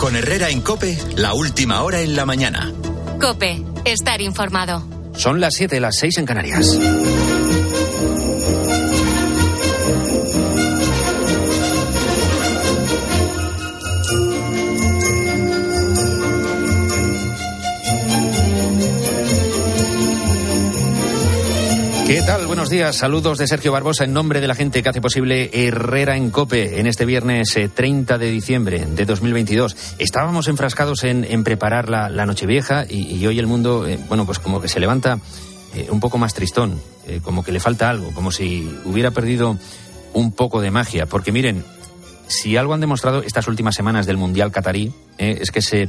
Con Herrera en COPE, la última hora en la mañana. COPE, estar informado. Son las 7, las 6 en Canarias. ¿Qué tal? Buenos días. Saludos de Sergio Barbosa en nombre de la gente que hace posible Herrera en COPE en este viernes 30 de diciembre de 2022. Estábamos enfrascados en preparar la Nochevieja y hoy el mundo, pues como que se levanta un poco más tristón, como que le falta algo, como si hubiera perdido un poco de magia. Porque miren, si algo han demostrado estas últimas semanas del Mundial Catarí, es que se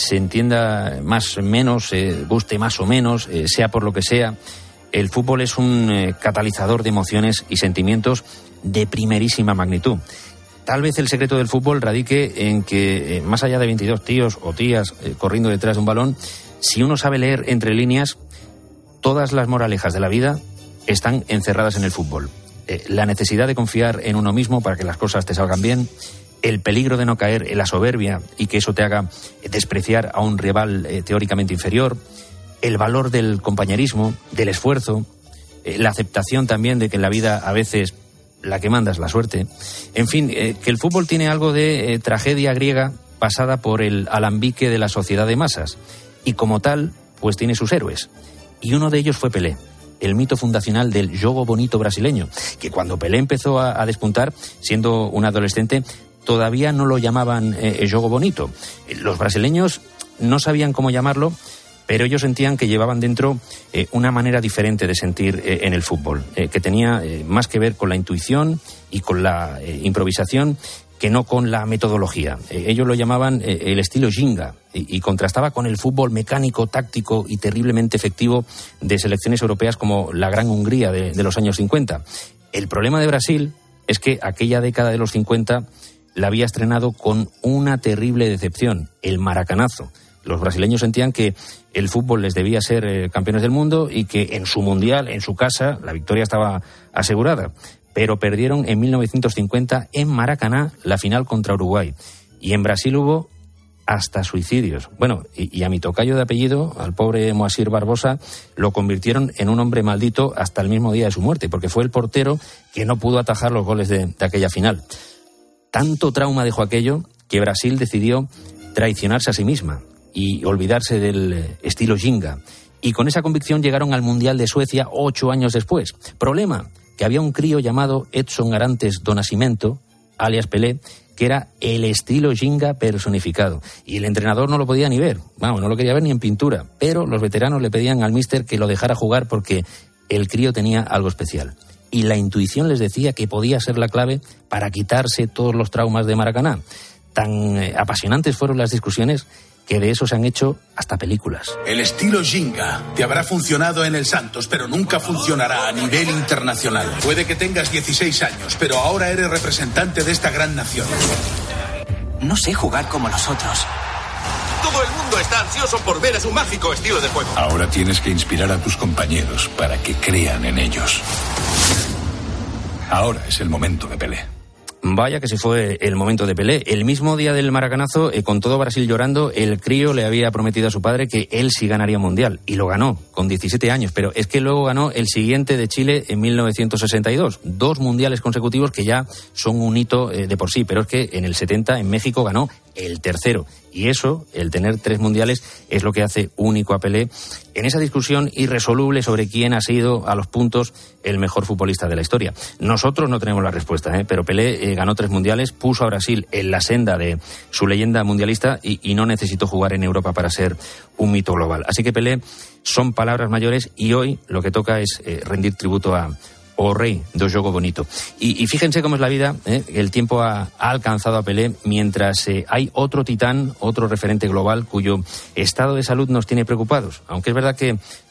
entienda más o menos, guste más o menos, sea por lo que sea. El fútbol es un catalizador de emociones y sentimientos de primerísima magnitud. Tal vez el secreto del fútbol radique en que, más allá de 22 tíos o tías corriendo detrás de un balón, si uno sabe leer entre líneas, todas las moralejas de la vida están encerradas en el fútbol. La necesidad de confiar en uno mismo para que las cosas te salgan bien, el peligro de no caer en la soberbia y que eso te haga despreciar a un rival teóricamente inferior, el valor del compañerismo, del esfuerzo, la aceptación también de que en la vida a veces la que manda es la suerte. En fin, que el fútbol tiene algo de tragedia griega pasada por el alambique de la sociedad de masas. Y como tal, pues tiene sus héroes. Y uno de ellos fue Pelé, el mito fundacional del jogo bonito brasileño, que cuando Pelé empezó a despuntar, siendo un adolescente, todavía no lo llamaban jogo bonito. Los brasileños no sabían cómo llamarlo, pero ellos sentían que llevaban dentro una manera diferente de sentir en el fútbol, que tenía más que ver con la intuición y con la improvisación que no con la metodología. Ellos lo llamaban el estilo Ginga y contrastaba con el fútbol mecánico, táctico y terriblemente efectivo de selecciones europeas como la Gran Hungría de los años 50. El problema de Brasil es que aquella década de los 50 la había estrenado con una terrible decepción, el maracanazo. Los brasileños sentían que el fútbol les debía ser campeones del mundo y que en su mundial, en su casa, la victoria estaba asegurada. Pero perdieron en 1950 en Maracaná la final contra Uruguay. Y en Brasil hubo hasta suicidios. Bueno, y a mi tocayo de apellido, al pobre Moacir Barbosa, lo convirtieron en un hombre maldito hasta el mismo día de su muerte, porque fue el portero que no pudo atajar los goles de aquella final. Tanto trauma dejó aquello que Brasil decidió traicionarse a sí misma y olvidarse del estilo Ginga. Y con esa convicción llegaron al Mundial de Suecia 8 años después. Problema, que había un crío llamado Edson Arantes do Nascimento, alias Pelé, que era el estilo Ginga personificado. Y el entrenador no lo podía ni ver, no lo quería ver ni en pintura. Pero los veteranos le pedían al míster que lo dejara jugar porque el crío tenía algo especial. Y la intuición les decía que podía ser la clave para quitarse todos los traumas de Maracaná. Tan apasionantes fueron las discusiones que de eso se han hecho hasta películas. El estilo Ginga te habrá funcionado en el Santos, pero nunca funcionará a nivel internacional. Puede que tengas 16 años, pero ahora eres representante de esta gran nación. No sé jugar como los otros. Todo el mundo está ansioso por ver a su mágico estilo de juego. Ahora tienes que inspirar a tus compañeros para que crean en ellos. Ahora es el momento de Pelé. Vaya que se fue el momento de Pelé. El mismo día del maracanazo, con todo Brasil llorando, el crío le había prometido a su padre que él sí ganaría un mundial. Y lo ganó, con 17 años. Pero es que luego ganó el siguiente de Chile en 1962. 2 mundiales consecutivos que ya son un hito de por sí. Pero es que en el 70 en México ganó el tercero. Y eso, el tener 3 mundiales, es lo que hace único a Pelé en esa discusión irresoluble sobre quién ha sido, a los puntos, el mejor futbolista de la historia. Nosotros no tenemos la respuesta, pero Pelé ganó 3 mundiales, puso a Brasil en la senda de su leyenda mundialista y no necesitó jugar en Europa para ser un mito global. Así que Pelé son palabras mayores y hoy lo que toca es rendir tributo a o rey do jogo bonito. Y fíjense cómo es la vida, el tiempo ha alcanzado a Pelé mientras hay otro titán, otro referente global cuyo estado de salud nos tiene preocupados. Aunque es verdad que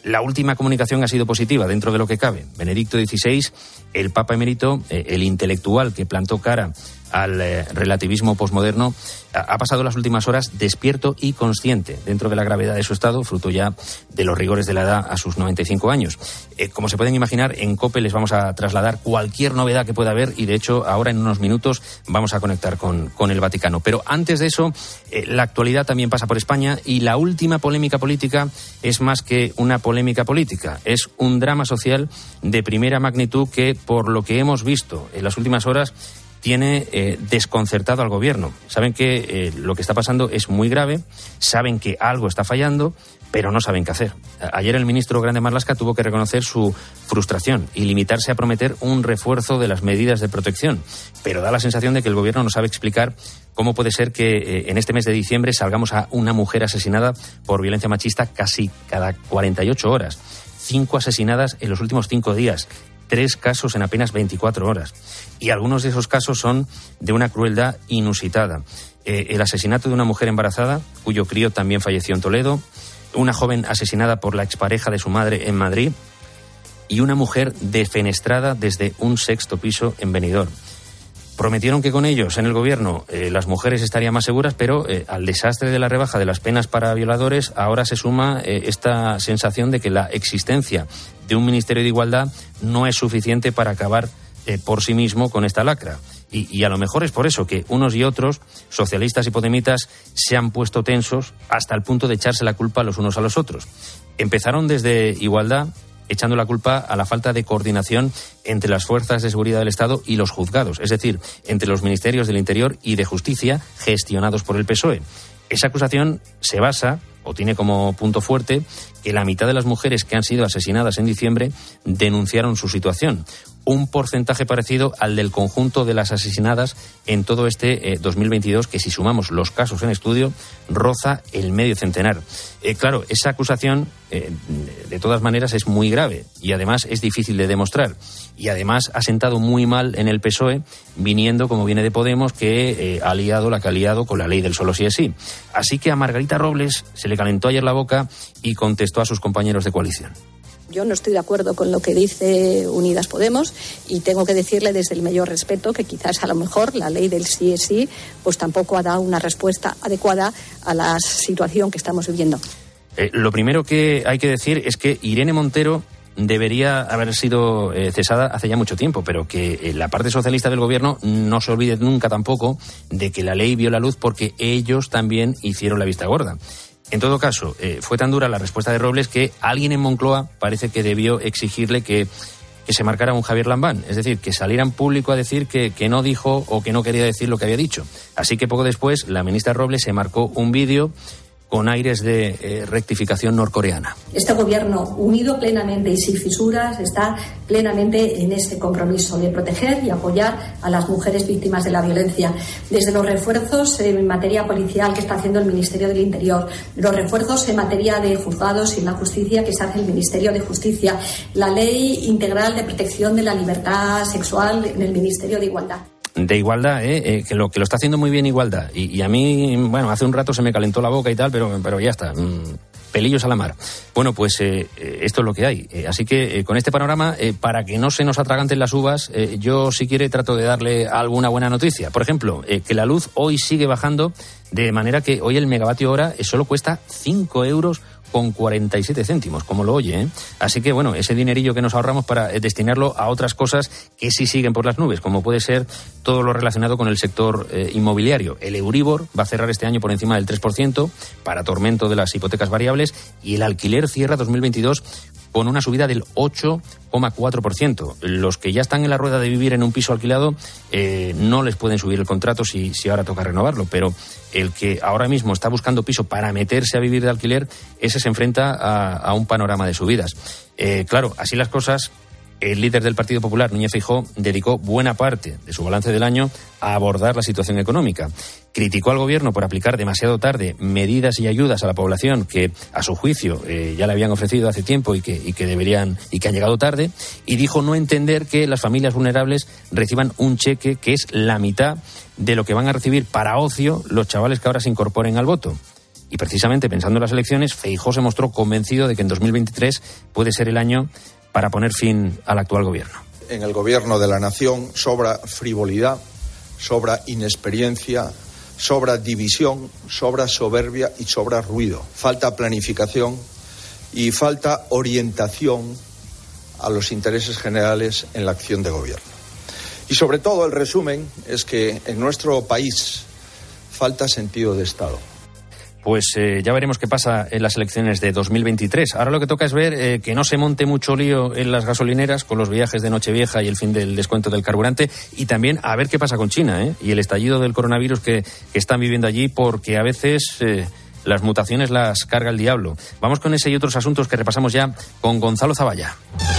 La última comunicación ha sido positiva dentro de lo que cabe. Benedicto XVI, el Papa emérito, el intelectual que plantó cara al relativismo posmoderno, ha pasado las últimas horas despierto y consciente dentro de la gravedad de su estado, fruto ya de los rigores de la edad a sus 95 años. Como se pueden imaginar, en COPE les vamos a trasladar cualquier novedad que pueda haber y, de hecho, ahora en unos minutos vamos a conectar con el Vaticano. Pero antes de eso, la actualidad también pasa por España y la última polémica política es más que una polémica política. Es un drama social de primera magnitud que, por lo que hemos visto en las últimas horas, tiene desconcertado al gobierno. Saben que lo que está pasando es muy grave, saben que algo está fallando, pero no saben qué hacer. Ayer el ministro Grande Marlaska tuvo que reconocer su frustración y limitarse a prometer un refuerzo de las medidas de protección, pero da la sensación de que el gobierno no sabe explicar cómo puede ser que en este mes de diciembre salgamos a una mujer asesinada por violencia machista casi cada 48 horas. 5 asesinadas en los últimos 5 días. 3 casos en apenas 24 horas. Y algunos de esos casos son de una crueldad inusitada. El asesinato de una mujer embarazada, cuyo crío también falleció en Toledo, una joven asesinada por la expareja de su madre en Madrid y una mujer defenestrada desde un 6º piso en Benidorm. Prometieron que con ellos en el gobierno las mujeres estarían más seguras, pero al desastre de la rebaja de las penas para violadores ahora se suma esta sensación de que la existencia de un Ministerio de Igualdad no es suficiente para acabar por sí mismo con esta lacra. Y a lo mejor es por eso que unos y otros, socialistas y podemitas, se han puesto tensos hasta el punto de echarse la culpa los unos a los otros. Empezaron desde Igualdad, echando la culpa a la falta de coordinación entre las fuerzas de seguridad del Estado y los juzgados, es decir, entre los ministerios del Interior y de Justicia gestionados por el PSOE. Esa acusación se basa, o tiene como punto fuerte, que la mitad de las mujeres que han sido asesinadas en diciembre denunciaron su situación. Un porcentaje parecido al del conjunto de las asesinadas en todo este 2022, que si sumamos los casos en estudio, roza el medio centenar. Claro, esa acusación, de todas maneras, es muy grave y además es difícil de demostrar. Y además ha sentado muy mal en el PSOE, viniendo, como viene de Podemos, que ha liado la que ha liado con la ley del solo sí es sí. Así que a Margarita Robles se le calentó ayer la boca y contestó a sus compañeros de coalición. Yo no estoy de acuerdo con lo que dice Unidas Podemos y tengo que decirle desde el mayor respeto que quizás a lo mejor la ley del sí es sí pues tampoco ha dado una respuesta adecuada a la situación que estamos viviendo. Lo primero que hay que decir es que Irene Montero debería haber sido cesada hace ya mucho tiempo, pero que la parte socialista del gobierno no se olvide nunca tampoco de que la ley vio la luz porque ellos también hicieron la vista gorda. En todo caso, fue tan dura la respuesta de Robles que alguien en Moncloa parece que debió exigirle que se marcara un Javier Lambán, es decir, que saliera en público a decir que no dijo o que no quería decir lo que había dicho. Así que poco después la ministra Robles se marcó un vídeo con aires de rectificación norcoreana. Este gobierno, unido plenamente y sin fisuras, está plenamente en este compromiso de proteger y apoyar a las mujeres víctimas de la violencia. Desde los refuerzos en materia policial que está haciendo el Ministerio del Interior, los refuerzos en materia de juzgados y la justicia que se hace el Ministerio de Justicia, la ley integral de protección de la libertad sexual en el Ministerio de Igualdad. De Igualdad, que lo está haciendo muy bien Igualdad. Y a mí, bueno, hace un rato se me calentó la boca y tal, pero ya está. Pelillos a la mar. Bueno, pues esto es lo que hay. Así que con este panorama, para que no se nos atraganten las uvas, yo si quiere trato de darle alguna buena noticia. Por ejemplo, que la luz hoy sigue bajando, de manera que hoy el megavatio hora solo cuesta 5 euros con 47 céntimos, como lo oye, ¿eh? Así que, bueno, ese dinerillo que nos ahorramos para destinarlo a otras cosas que sí siguen por las nubes, como puede ser todo lo relacionado con el sector inmobiliario. El Euribor va a cerrar este año por encima del 3%, para tormento de las hipotecas variables, y el alquiler cierra 2022 con una subida del 8,4%. Los que ya están en la rueda de vivir en un piso alquilado no les pueden subir el contrato si ahora toca renovarlo, pero el que ahora mismo está buscando piso para meterse a vivir de alquiler, ese se enfrenta a un panorama de subidas. Claro, así las cosas, el líder del Partido Popular, Núñez Feijóo, dedicó buena parte de su balance del año a abordar la situación económica. Criticó al gobierno por aplicar demasiado tarde medidas y ayudas a la población que, a su juicio, ya le habían ofrecido hace tiempo y que deberían y que han llegado tarde, y dijo no entender que las familias vulnerables reciban un cheque que es la mitad de lo que van a recibir para ocio los chavales que ahora se incorporen al voto. Y precisamente pensando en las elecciones, Feijóo se mostró convencido de que en 2023 puede ser el año para poner fin al actual gobierno. En el gobierno de la nación sobra frivolidad, sobra inexperiencia, sobra división, sobra soberbia y sobra ruido. Falta planificación y falta orientación a los intereses generales en la acción de gobierno. Y sobre todo el resumen es que en nuestro país falta sentido de Estado. Pues ya veremos qué pasa en las elecciones de 2023. Ahora lo que toca es ver que no se monte mucho lío en las gasolineras con los viajes de Nochevieja y el fin del descuento del carburante, y también a ver qué pasa con China y el estallido del coronavirus que están viviendo allí, porque a veces las mutaciones las carga el diablo. Vamos con ese y otros asuntos que repasamos ya con Gonzalo Zavalla.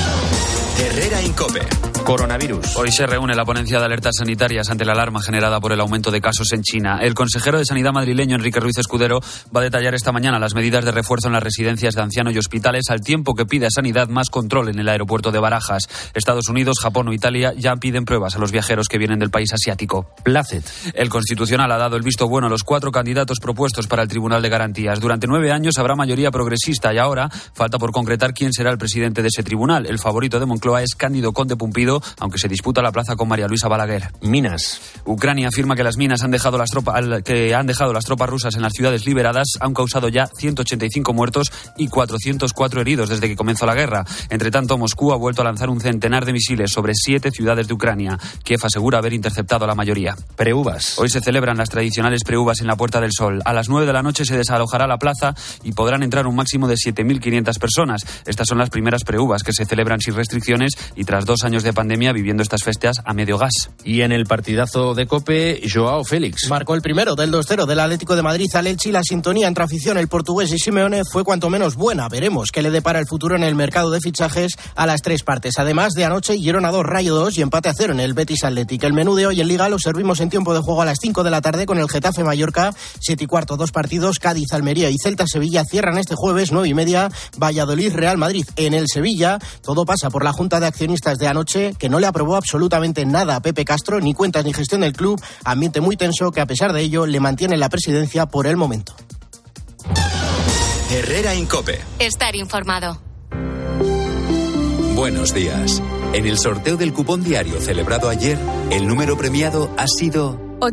Herrera en COPE. Coronavirus. Hoy se reúne la ponencia de alertas sanitarias ante la alarma generada por el aumento de casos en China. El consejero de Sanidad madrileño, Enrique Ruiz Escudero, va a detallar esta mañana las medidas de refuerzo en las residencias de ancianos y hospitales, al tiempo que pide a Sanidad más control en el aeropuerto de Barajas. Estados Unidos, Japón o Italia ya piden pruebas a los viajeros que vienen del país asiático. Placet. El Constitucional ha dado el visto bueno a los 4 candidatos propuestos para el Tribunal de Garantías. Durante 9 años habrá mayoría progresista y ahora falta por concretar quién será el presidente de ese tribunal. El favorito de Moncloa es Cándido Conde Pumpido, aunque se disputa la plaza con María Luisa Balaguer. Minas. Ucrania afirma que las minas han dejado las tropas rusas en las ciudades liberadas han causado ya 185 muertos y 404 heridos desde que comenzó la guerra. Entre tanto, Moscú ha vuelto a lanzar un centenar de misiles sobre 7 ciudades de Ucrania. Kiev asegura haber interceptado la mayoría. Preuvas. Hoy se celebran las tradicionales preuvas en la Puerta del Sol. A las 9 de la noche se desalojará la plaza y podrán entrar un máximo de 7.500 personas. Estas son las primeras preuvas que se celebran sin restricciones y tras 2 años de pandemia viviendo estas festas a medio gas. Y en el partidazo de COPE, Joao Félix. Marcó el primero del 2-0 del Atlético de Madrid al Elche. La sintonía entre afición, el portugués y Simeone fue cuanto menos buena. Veremos qué le depara el futuro en el mercado de fichajes a las 3 partes. Además de anoche, Girona 2, Rayo 2 y empate a 0 en el Betis Athletic. El menú de hoy en Liga lo servimos en tiempo de juego a las 5 de la tarde con el Getafe Mallorca, 7:15, 2 partidos. Cádiz, Almería y Celta Sevilla cierran este jueves, 9:30, Valladolid Real Madrid. En el Sevilla, todo pasa por la Junta de Accionistas de anoche, que no le aprobó absolutamente nada a Pepe Castro, ni cuentas ni gestión del club, ambiente muy tenso que a pesar de ello le mantiene la presidencia por el momento. Herrera en COPE. Estar informado. Buenos días. En el sorteo del cupón diario celebrado ayer, el número premiado ha sido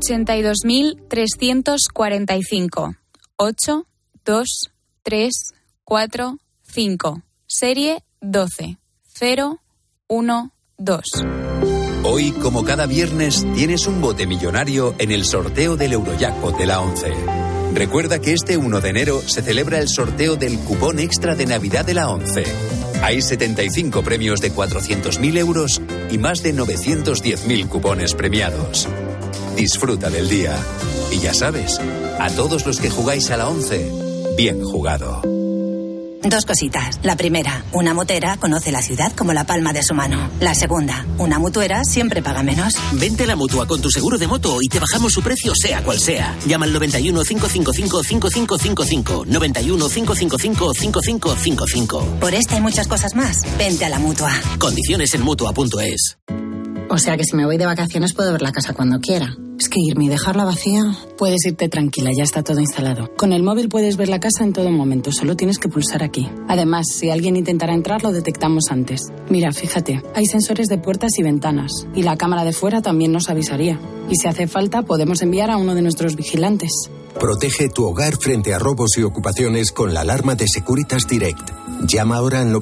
82.345. 8, 2, 3, 4, 5. Serie 12. 0, 1, 2. Hoy, como cada viernes, tienes un bote millonario en el sorteo del Eurojackpot de la 11. Recuerda que este 1 de enero se celebra el sorteo del cupón extra de Navidad de la 11. Hay 75 premios de 400.000 euros y más de 910.000 cupones premiados. Disfruta del día. Y ya sabes, a todos los que jugáis a la 11, bien jugado. 2 cositas. La primera, una motera conoce la ciudad como la palma de su mano. La segunda, una mutuera siempre paga menos. Vente a la Mutua con tu seguro de moto y te bajamos su precio sea cual sea. Llama al 91 555 5555. 91 555 5555. Por esta y muchas cosas más, vente a la Mutua. Condiciones en Mutua.es. O sea que si me voy de vacaciones puedo ver la casa cuando quiera. Es que irme y dejarla vacía... Puedes irte tranquila, ya está todo instalado. Con el móvil puedes ver la casa en todo momento, solo tienes que pulsar aquí. Además, si alguien intentara entrar, lo detectamos antes. Mira, fíjate, hay sensores de puertas y ventanas. Y la cámara de fuera también nos avisaría. Y si hace falta, podemos enviar a uno de nuestros vigilantes. Protege tu hogar frente a robos y ocupaciones con la alarma de Securitas Direct. Llama ahora al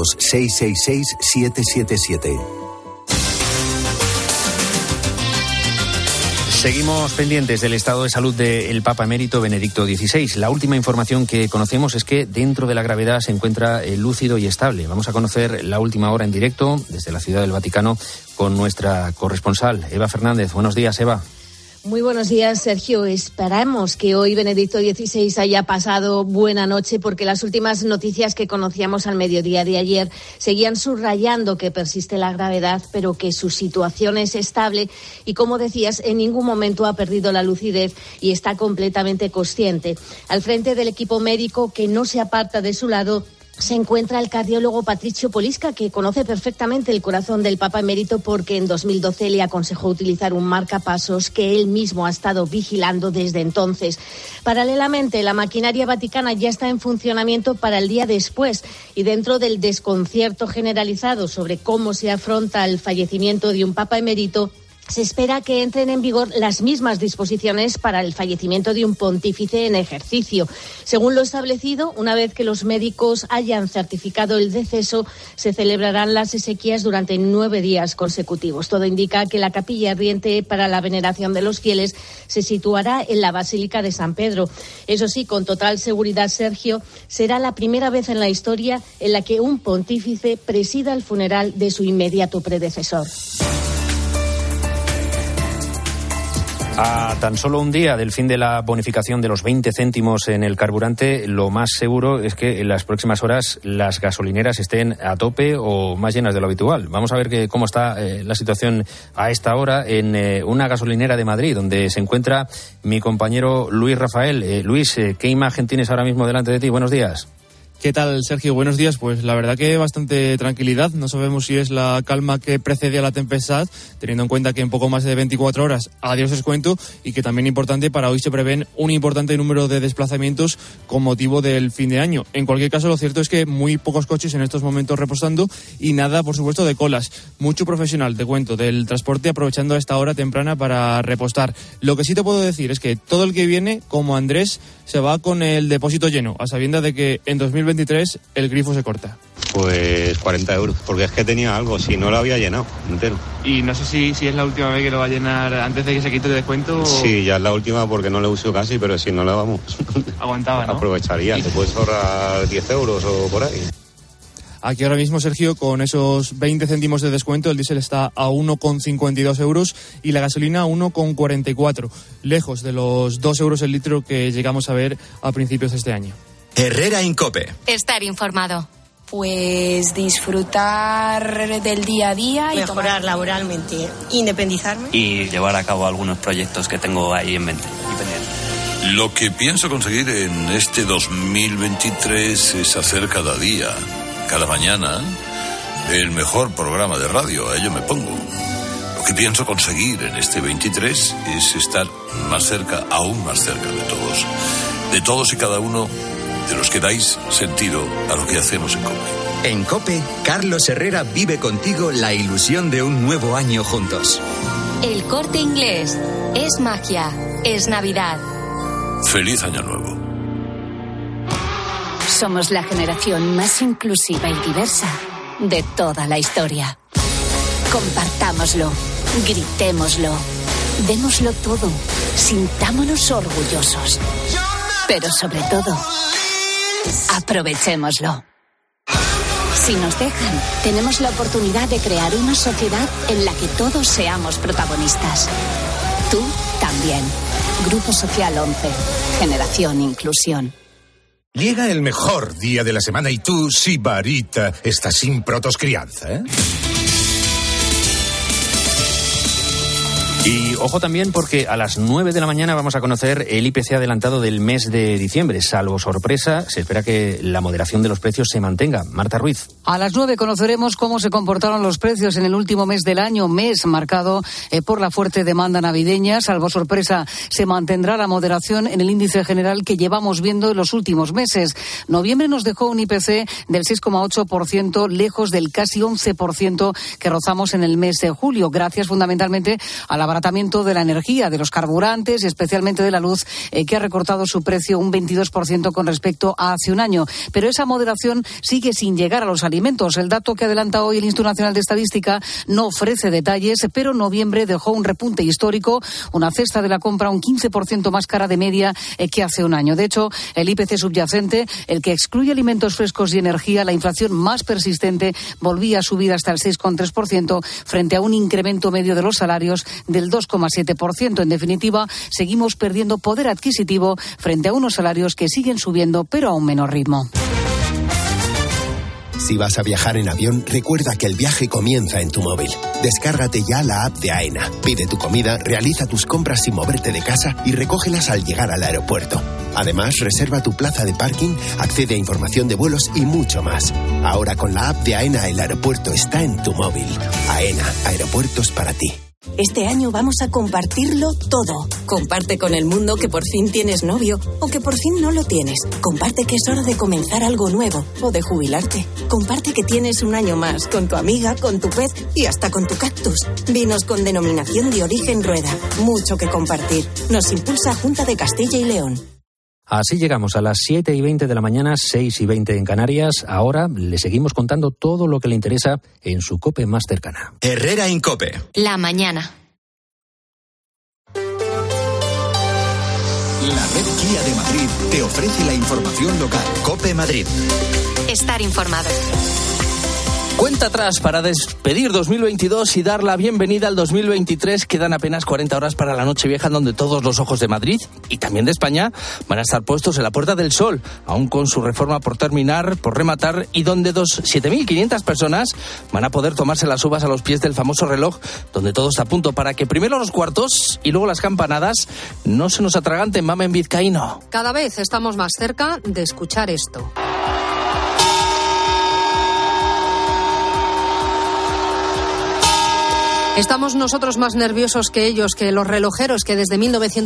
900-666-777. Seguimos pendientes del estado de salud del Papa Emérito Benedicto XVI. La última información que conocemos es que dentro de la gravedad se encuentra lúcido y estable. Vamos a conocer la última hora en directo desde la Ciudad del Vaticano con nuestra corresponsal, Eva Fernández. Buenos días, Eva. Muy buenos días, Sergio. Esperamos que hoy Benedicto XVI haya pasado buena noche, porque las últimas noticias que conocíamos al mediodía de ayer seguían subrayando que persiste la gravedad, pero que su situación es estable y, como decías, en ningún momento ha perdido la lucidez y está completamente consciente. Al frente del equipo médico, que no se aparta de su lado, se encuentra el cardiólogo Patricio Polisca, que conoce perfectamente el corazón del Papa emérito porque en 2012 le aconsejó utilizar un marcapasos que él mismo ha estado vigilando desde entonces. Paralelamente, la maquinaria vaticana ya está en funcionamiento para el día después y dentro del desconcierto generalizado sobre cómo se afronta el fallecimiento de un Papa emérito, se espera que entren en vigor las mismas disposiciones para el fallecimiento de un pontífice en ejercicio. Según lo establecido, una vez que los médicos hayan certificado el deceso, se celebrarán las exequias durante 9 días consecutivos. Todo indica que la capilla ardiente para la veneración de los fieles se situará en la Basílica de San Pedro. Eso sí, con total seguridad, Sergio, será la primera vez en la historia en la que un pontífice presida el funeral de su inmediato predecesor. A tan solo un día del fin de la bonificación de los 20 céntimos en el carburante, lo más seguro es que en las próximas horas las gasolineras estén a tope o más llenas de lo habitual. Vamos a ver cómo está la situación a esta hora en una gasolinera de Madrid, donde se encuentra mi compañero Luis Rafael. Luis, ¿qué imagen tienes ahora mismo delante de ti? Buenos días. ¿Qué tal, Sergio? Buenos días. Pues la verdad que bastante tranquilidad. No sabemos si es la calma que precede a la tempestad, teniendo en cuenta que en poco más de 24 horas adiós descuento y que también importante, para hoy se prevén un importante número de desplazamientos con motivo del fin de año. En cualquier caso, lo cierto es que muy pocos coches en estos momentos reposando y nada, por supuesto, de colas. Mucho profesional, te cuento, del transporte aprovechando a esta hora temprana para repostar. Lo que sí te puedo decir es que todo el que viene, como Andrés, se va con el depósito lleno, a sabiendas de que en 2023 el grifo se corta. Pues 40 euros, porque es que tenía algo, si no lo había llenado entero. Y no sé si es la última vez que lo va a llenar antes de que se quite el descuento. Sí, ya es la última porque no lo uso casi, pero si no la vamos. Aguantaba, ¿no? Aprovecharía, te puedes ahorrar 10 euros o por ahí. Aquí ahora mismo, Sergio, con esos 20 céntimos de descuento, el diésel está a 1,52 euros y la gasolina a 1,44, lejos de los 2 euros el litro que llegamos a ver a principios de este año. Herrera en COPE. Estar informado. Pues disfrutar del día a día. Mejorar laboralmente, independizarme. Y llevar a cabo algunos proyectos que tengo ahí en mente y pendientes. Lo que pienso conseguir en este 2023 es hacer cada día, cada mañana, el mejor programa de radio. A ello me pongo. Lo que pienso conseguir en este 23 es estar más cerca, aún más cerca de todos y cada uno de los que dais sentido a lo que hacemos en COPE. En COPE, Carlos Herrera vive contigo la ilusión de un nuevo año juntos. El Corte Inglés. Es magia. Es Navidad. ¡Feliz Año Nuevo! Somos la generación más inclusiva y diversa de toda la historia. Compartámoslo, gritémoslo, démoslo todo, sintámonos orgullosos. Pero sobre todo, aprovechémoslo. Si nos dejan, tenemos la oportunidad de crear una sociedad en la que todos seamos protagonistas. Tú también. Grupo Social 11. Generación Inclusión. Llega el mejor día de la semana y tú, Sibarita, estás sin protoscrianza, ¿eh? Y ojo también porque a las 9 de la mañana vamos a conocer el IPC adelantado del mes de diciembre. Salvo sorpresa, se espera que la moderación de los precios se mantenga. Marta Ruiz. A las 9 conoceremos cómo se comportaron los precios en el último mes del año, mes marcado por la fuerte demanda navideña. Salvo sorpresa, se mantendrá la moderación en el índice general que llevamos viendo en los últimos meses. Noviembre nos dejó un IPC del 6,8%, lejos del casi 11% que rozamos en el mes de julio, gracias fundamentalmente al abaratamiento de la energía, de los carburantes y especialmente de la luz, que ha recortado su precio un 22% con respecto a hace un año. Pero esa moderación sigue sin llegar a los alimentos. El dato que adelanta hoy el Instituto Nacional de Estadística no ofrece detalles, pero noviembre dejó un repunte histórico, una cesta de la compra un 15% más cara de media que hace un año. De hecho, el IPC subyacente, el que excluye alimentos frescos y energía, la inflación más persistente, volvía a subir hasta el 6,3% frente a un incremento medio de los salarios del 2,7%. En definitiva, seguimos perdiendo poder adquisitivo frente a unos salarios que siguen subiendo, pero a un menor ritmo. Si vas a viajar en avión, recuerda que el viaje comienza en tu móvil. Descárgate ya la app de AENA. Pide tu comida, realiza tus compras sin moverte de casa y recógelas al llegar al aeropuerto. Además, reserva tu plaza de parking, accede a información de vuelos y mucho más. Ahora con la app de AENA el aeropuerto está en tu móvil. AENA, aeropuertos para ti. Este año vamos a compartirlo todo. Comparte con el mundo que por fin tienes novio o que por fin no lo tienes. Comparte que es hora de comenzar algo nuevo o de jubilarte. Comparte que tienes un año más con tu amiga, con tu pez y hasta con tu cactus. Vinos con denominación de origen Rueda. Mucho que compartir. Nos impulsa Junta de Castilla y León. Así llegamos a las 7:20 de la mañana, 6:20 en Canarias. Ahora le seguimos contando todo lo que le interesa en su COPE más cercana. Herrera en COPE. La mañana. La red Kia de Madrid te ofrece la información local. COPE Madrid. Estar informado. Cuenta atrás para despedir 2022 y dar la bienvenida al 2023. Quedan apenas 40 horas para la Nochevieja, donde todos los ojos de Madrid y también de España van a estar puestos en la Puerta del Sol, aún con su reforma por terminar, por rematar, y donde 7.500 personas van a poder tomarse las uvas a los pies del famoso reloj, donde todo está a punto para que primero los cuartos y luego las campanadas no se nos atraganten. Mamen vizcaíno. Cada vez estamos más cerca de escuchar esto. Estamos nosotros más nerviosos que ellos, que los relojeros que desde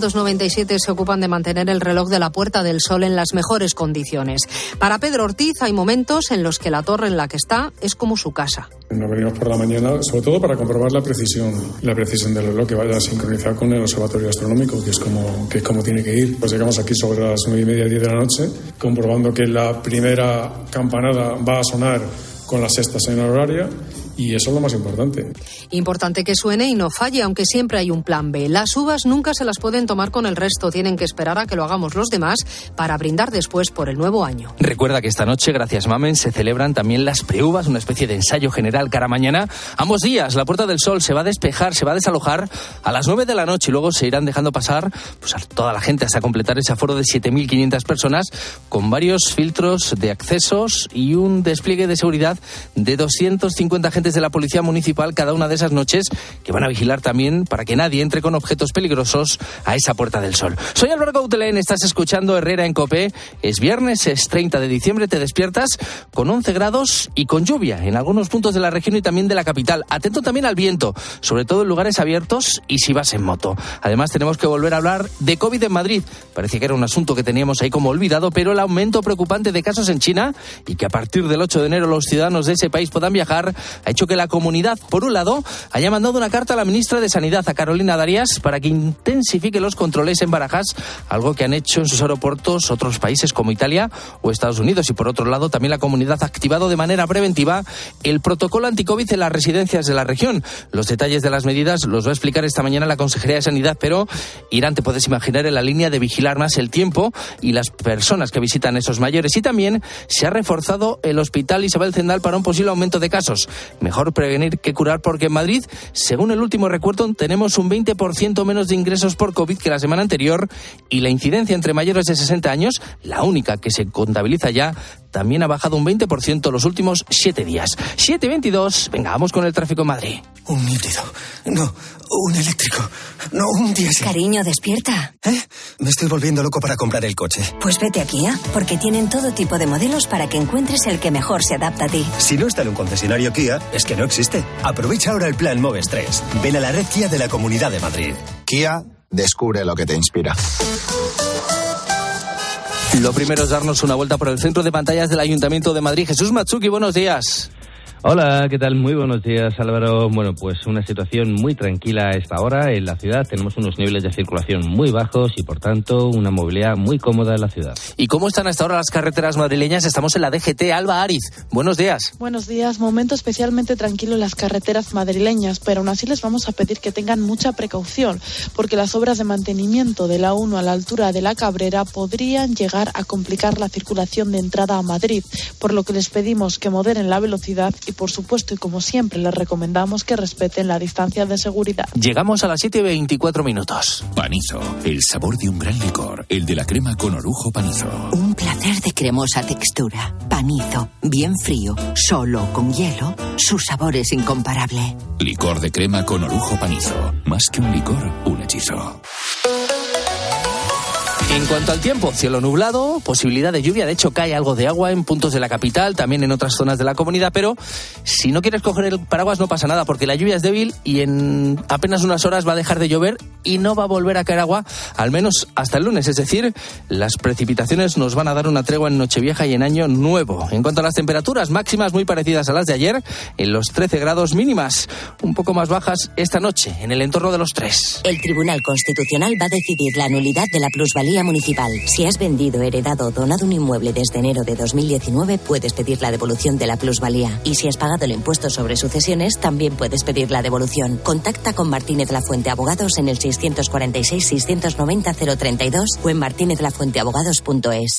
1997 se ocupan de mantener el reloj de la Puerta del Sol en las mejores condiciones. Para Pedro Ortiz hay momentos en los que la torre en la que está es como su casa. Nos venimos por la mañana, sobre todo para comprobar la precisión del reloj, que vaya sincronizado con el observatorio astronómico, que es como tiene que ir. Pues llegamos aquí sobre las 9:30, 10 de la noche, comprobando que la primera campanada va a sonar con la sexta señal horaria. Y eso es lo más importante. Importante que suene y no falle, aunque siempre hay un plan B. Las uvas nunca se las pueden tomar con el resto, tienen que esperar a que lo hagamos los demás para brindar después por el nuevo año. Recuerda que esta noche, gracias Mamen, se celebran también las preuvas, una especie de ensayo general cara mañana. Ambos días, la Puerta del Sol se va a despejar, se va a desalojar a las 9 de la noche y luego se irán dejando pasar pues, a toda la gente hasta completar ese aforo de 7.500 personas con varios filtros de accesos y un despliegue de seguridad de 250 agentes de la Policía Municipal cada una de esas noches, que van a vigilar también para que nadie entre con objetos peligrosos a esa Puerta del Sol. Soy Álvaro Gautelén, estás escuchando Herrera en COPE. Es viernes, es 30 de diciembre, te despiertas con 11 grados y con lluvia en algunos puntos de la región y también de la capital. Atento también al viento, sobre todo en lugares abiertos y si vas en moto. Además tenemos que volver a hablar de COVID en Madrid. Parecía que era un asunto que teníamos ahí como olvidado, pero el aumento preocupante de casos en China y que a partir del 8 de enero los ciudadanos de ese país puedan viajar ha hecho que la comunidad, por un lado, haya mandado una carta a la ministra de Sanidad, a Carolina Darias, para que intensifique los controles en Barajas, algo que han hecho en sus aeropuertos otros países como Italia o Estados Unidos. Y por otro lado, también la comunidad ha activado de manera preventiva el protocolo anticovid en las residencias de la región. Los detalles de las medidas los va a explicar esta mañana la Consejería de Sanidad, pero irán, te puedes imaginar, en la línea de vigilar más el tiempo y las personas que visitan esos mayores. Y también se ha reforzado el Hospital Isabel Zendal para un posible aumento de casos. Mejor prevenir que curar, porque en Madrid, según el último recuento, tenemos un 20% menos de ingresos por COVID que la semana anterior y la incidencia entre mayores de 60 años, la única que se contabiliza ya, también ha bajado un 20% los últimos 7 días. 7:22, venga, vamos con el tráfico en Madrid. Un híbrido, no, un eléctrico, no, un diésel. Cariño, despierta. Me estoy volviendo loco para comprar el coche. Pues vete a Kia, porque tienen todo tipo de modelos para que encuentres el que mejor se adapta a ti. Si no está en un concesionario Kia, es que no existe. Aprovecha ahora el plan Moves 3. Ven a la red Kia de la Comunidad de Madrid. Kia, descubre lo que te inspira. Lo primero es darnos una vuelta por el centro de pantallas del Ayuntamiento de Madrid. Jesús Matsuki, buenos días. Hola, ¿qué tal? Muy buenos días, Álvaro. Bueno, pues una situación muy tranquila a esta hora en la ciudad. Tenemos unos niveles de circulación muy bajos y, por tanto, una movilidad muy cómoda en la ciudad. ¿Y cómo están hasta ahora las carreteras madrileñas? Estamos en la DGT. Alba Ariz, buenos días. Buenos días. Momento especialmente tranquilo en las carreteras madrileñas, pero aún así les vamos a pedir que tengan mucha precaución, porque las obras de mantenimiento de la 1 a la altura de la Cabrera podrían llegar a complicar la circulación de entrada a Madrid, por lo que les pedimos que moderen la velocidad y, por supuesto, y como siempre, les recomendamos que respeten la distancia de seguridad. Llegamos a las 7:24 minutos. Panizo, el sabor de un gran licor, el de la crema con orujo Panizo. Un placer de cremosa textura. Panizo, bien frío, solo con hielo, su sabor es incomparable. Licor de crema con orujo Panizo, más que un licor, un hechizo. En cuanto al tiempo, cielo nublado, posibilidad de lluvia, de hecho cae algo de agua en puntos de la capital, también en otras zonas de la comunidad, pero si no quieres coger el paraguas no pasa nada porque la lluvia es débil y en apenas unas horas va a dejar de llover y no va a volver a caer agua, al menos hasta el lunes, es decir, las precipitaciones nos van a dar una tregua en Nochevieja y en Año Nuevo. En cuanto a las temperaturas máximas muy parecidas a las de ayer, en los 13 grados mínimas, un poco más bajas esta noche, en el entorno de los 3. El Tribunal Constitucional va a decidir la nulidad de la plusvalía municipal. Si has vendido, heredado o donado un inmueble desde enero de 2019, puedes pedir la devolución de la plusvalía. Y si has pagado el impuesto sobre sucesiones, también puedes pedir la devolución. Contacta con Martínez Lafuente Abogados en el 646-690-032 o en martinezlafuenteabogados.es.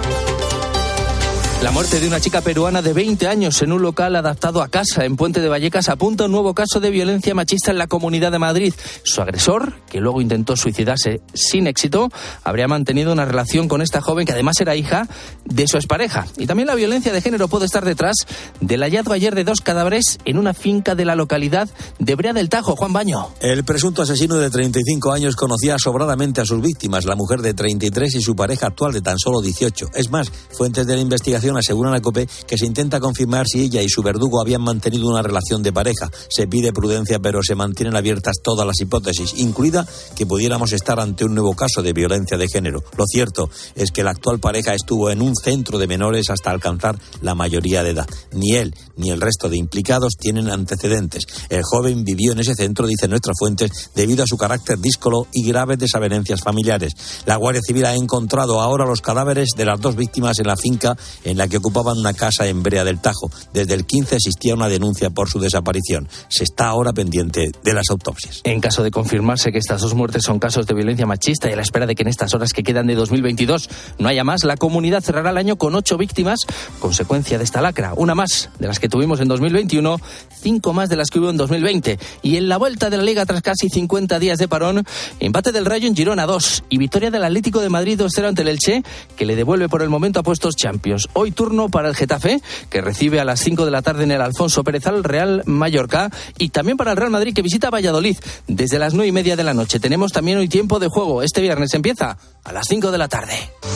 La muerte de una chica peruana de 20 años en un local adaptado a casa en Puente de Vallecas apunta a un nuevo caso de violencia machista en la Comunidad de Madrid. Su agresor, que luego intentó suicidarse sin éxito, habría mantenido una relación con esta joven que además era hija de su expareja. Y también la violencia de género puede estar detrás del hallazgo ayer de 2 cadáveres en una finca de la localidad de Brea del Tajo. Juan Baño. El presunto asesino de 35 años conocía sobradamente a sus víctimas, la mujer de 33 y su pareja actual de tan solo 18. Es más, fuentes de la investigación aseguran a COPE que se intenta confirmar si ella y su verdugo habían mantenido una relación de pareja. Se pide prudencia, pero se mantienen abiertas todas las hipótesis, incluida que pudiéramos estar ante un nuevo caso de violencia de género. Lo cierto es que la actual pareja estuvo en un centro de menores hasta alcanzar la mayoría de edad. Ni él ni el resto de implicados tienen antecedentes. El joven vivió en ese centro, dicen nuestras fuentes, debido a su carácter díscolo y graves desavenencias familiares. La Guardia Civil ha encontrado ahora los cadáveres de las 2 víctimas en la finca en la que ocupaban una casa en Brea del Tajo. Desde el 15 existía una denuncia por su desaparición. Se está ahora pendiente de las autopsias. En caso de confirmarse que estas 2 muertes son casos de violencia machista y a la espera de que en estas horas que quedan de 2022 no haya más, la comunidad cerrará el año con 8 víctimas, consecuencia de esta lacra. Una más de las que tuvimos en 2021, 5 más de las que hubo en 2020. Y en la vuelta de la Liga tras casi 50 días de parón, empate del Rayo en Girona 2 y victoria del Atlético de Madrid 2-0 ante el Elche, que le devuelve por el momento a puestos Champions. Hoy turno para el Getafe, que recibe a las 5 de la tarde en el Alfonso Pérez al Real Mallorca, y también para el Real Madrid, que visita Valladolid desde las 9:30 de la noche. Tenemos también hoy tiempo de juego. Este viernes empieza a las 5 de la tarde.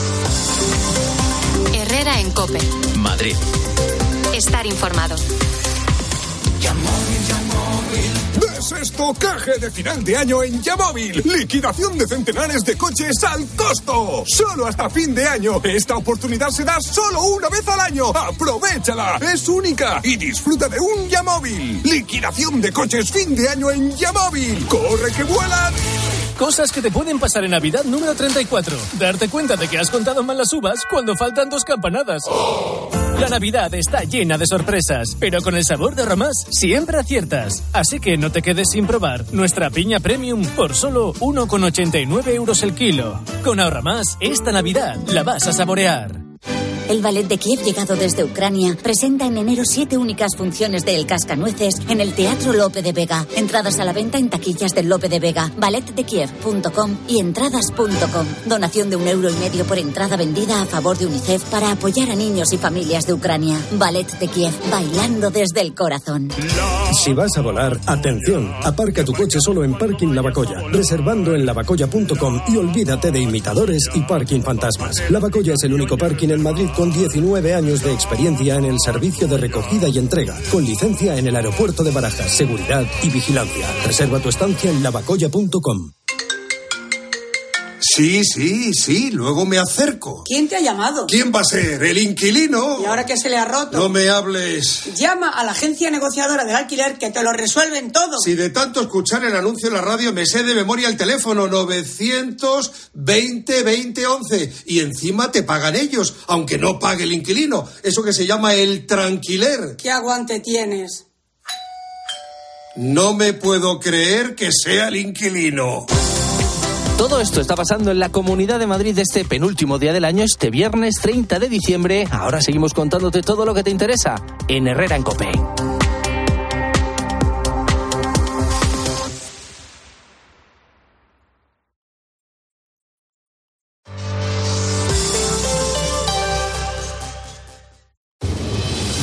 Herrera en COPE. Madrid. Estar informado. Desestocaje de final de año en Yamóvil. Liquidación de centenares de coches al costo. Solo hasta fin de año. Esta oportunidad se da solo una vez al año. ¡Aprovéchala! Es única y disfruta de un Yamóvil. Liquidación de coches fin de año en Yamóvil. ¡Corre que vuelan! Cosas que te pueden pasar en Navidad número 34. Darte cuenta de que has contado mal las uvas cuando faltan 2 campanadas. La Navidad está llena de sorpresas, pero con el sabor de Ahorramás siempre aciertas. Así que no te quedes sin probar nuestra piña premium por solo 1,89 € el kilo. Con Ahorramás, esta Navidad la vas a saborear. El Ballet de Kiev, llegado desde Ucrania, presenta en enero 7 únicas funciones de El Cascanueces en el Teatro Lope de Vega. Entradas a la venta en taquillas del Lope de Vega, balletdekiev.com y entradas.com. Donación de 1,5 € por entrada vendida a favor de UNICEF para apoyar a niños y familias de Ucrania. Ballet de Kiev, bailando desde el corazón. Si vas a volar, atención, aparca tu coche solo en Parking Lavacolla, reservando en lavacolla.com y olvídate de imitadores y parking fantasmas. Lavacolla es el único parking en Madrid con 19 años de experiencia en el servicio de recogida y entrega, con licencia en el aeropuerto de Barajas, seguridad y vigilancia. Reserva tu estancia en lavacolla.com. Sí, luego me acerco. ¿Quién te ha llamado? ¿Quién va a ser? ¿El inquilino? ¿Y ahora qué se le ha roto? No me hables. Llama a la agencia negociadora del alquiler que te lo resuelven todo. Si de tanto escuchar el anuncio en la radio me sé de memoria el teléfono 920-2011 y encima te pagan ellos, aunque no pague el inquilino. Eso que se llama el tranquiler. ¿Qué aguante tienes? No me puedo creer que sea el inquilino. Todo esto está pasando en la Comunidad de Madrid de este penúltimo día del año, este viernes 30 de diciembre. Ahora seguimos contándote todo lo que te interesa en Herrera en COPE.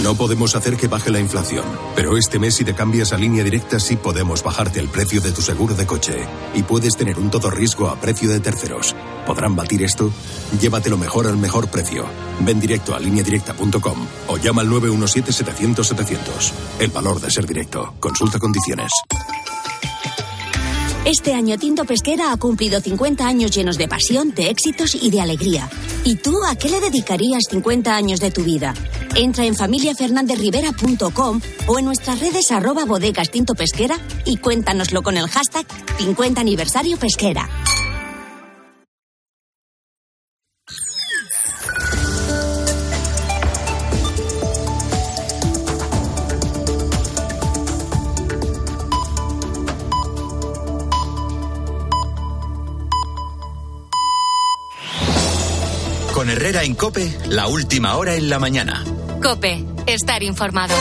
No podemos hacer que baje la inflación, pero este mes si te cambias a Línea Directa sí podemos bajarte el precio de tu seguro de coche. Y puedes tener un todo riesgo a precio de terceros. ¿Podrán batir esto? Llévatelo mejor al mejor precio. Ven directo a lineadirecta.com o llama al 917-700-700. El valor de ser directo. Consulta condiciones. Este año Tinto Pesquera ha cumplido 50 años llenos de pasión, de éxitos y de alegría. ¿Y tú a qué le dedicarías 50 años de tu vida? Entra en familiafernandezrivera.com o en nuestras redes @bodegas Tinto Pesquera y cuéntanoslo con el hashtag 50 aniversario pesquera. Con Herrera en COPE, la última hora en la mañana. COPE, estar informado.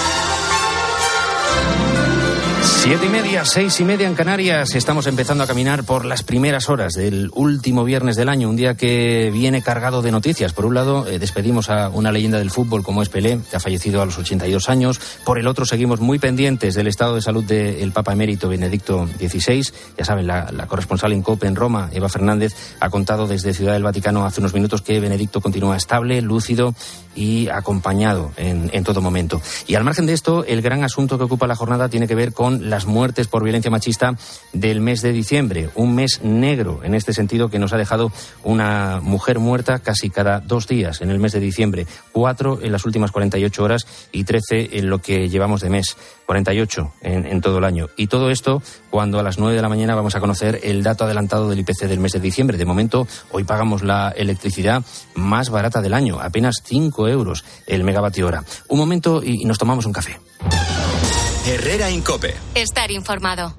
7:30, 6:30 en Canarias. Estamos empezando a caminar por las primeras horas del último viernes del año, un día que viene cargado de noticias. Por un lado, despedimos a una leyenda del fútbol como es Pelé, que ha fallecido a los 82 años. Por el otro, seguimos muy pendientes del estado de salud del Papa Emérito Benedicto XVI. Ya saben, la corresponsal en COPE en Roma, Eva Fernández, ha contado desde Ciudad del Vaticano hace unos minutos que Benedicto continúa estable, lúcido y acompañado en todo momento. Y al margen de esto, el gran asunto que ocupa la jornada tiene que ver con las muertes por violencia machista del mes de diciembre. Un mes negro en este sentido, que nos ha dejado una mujer muerta casi cada 2 días en el mes de diciembre. 4 en las últimas 48 horas y 13 en lo que llevamos de mes. 48 en todo el año. Y todo esto cuando a las 9 de la mañana vamos a conocer el dato adelantado del IPC del mes de diciembre. De momento, hoy pagamos la electricidad más barata del año, apenas 5 euros el megavatio hora. Un momento y nos tomamos un café. Herrera en COPE. Estar informado.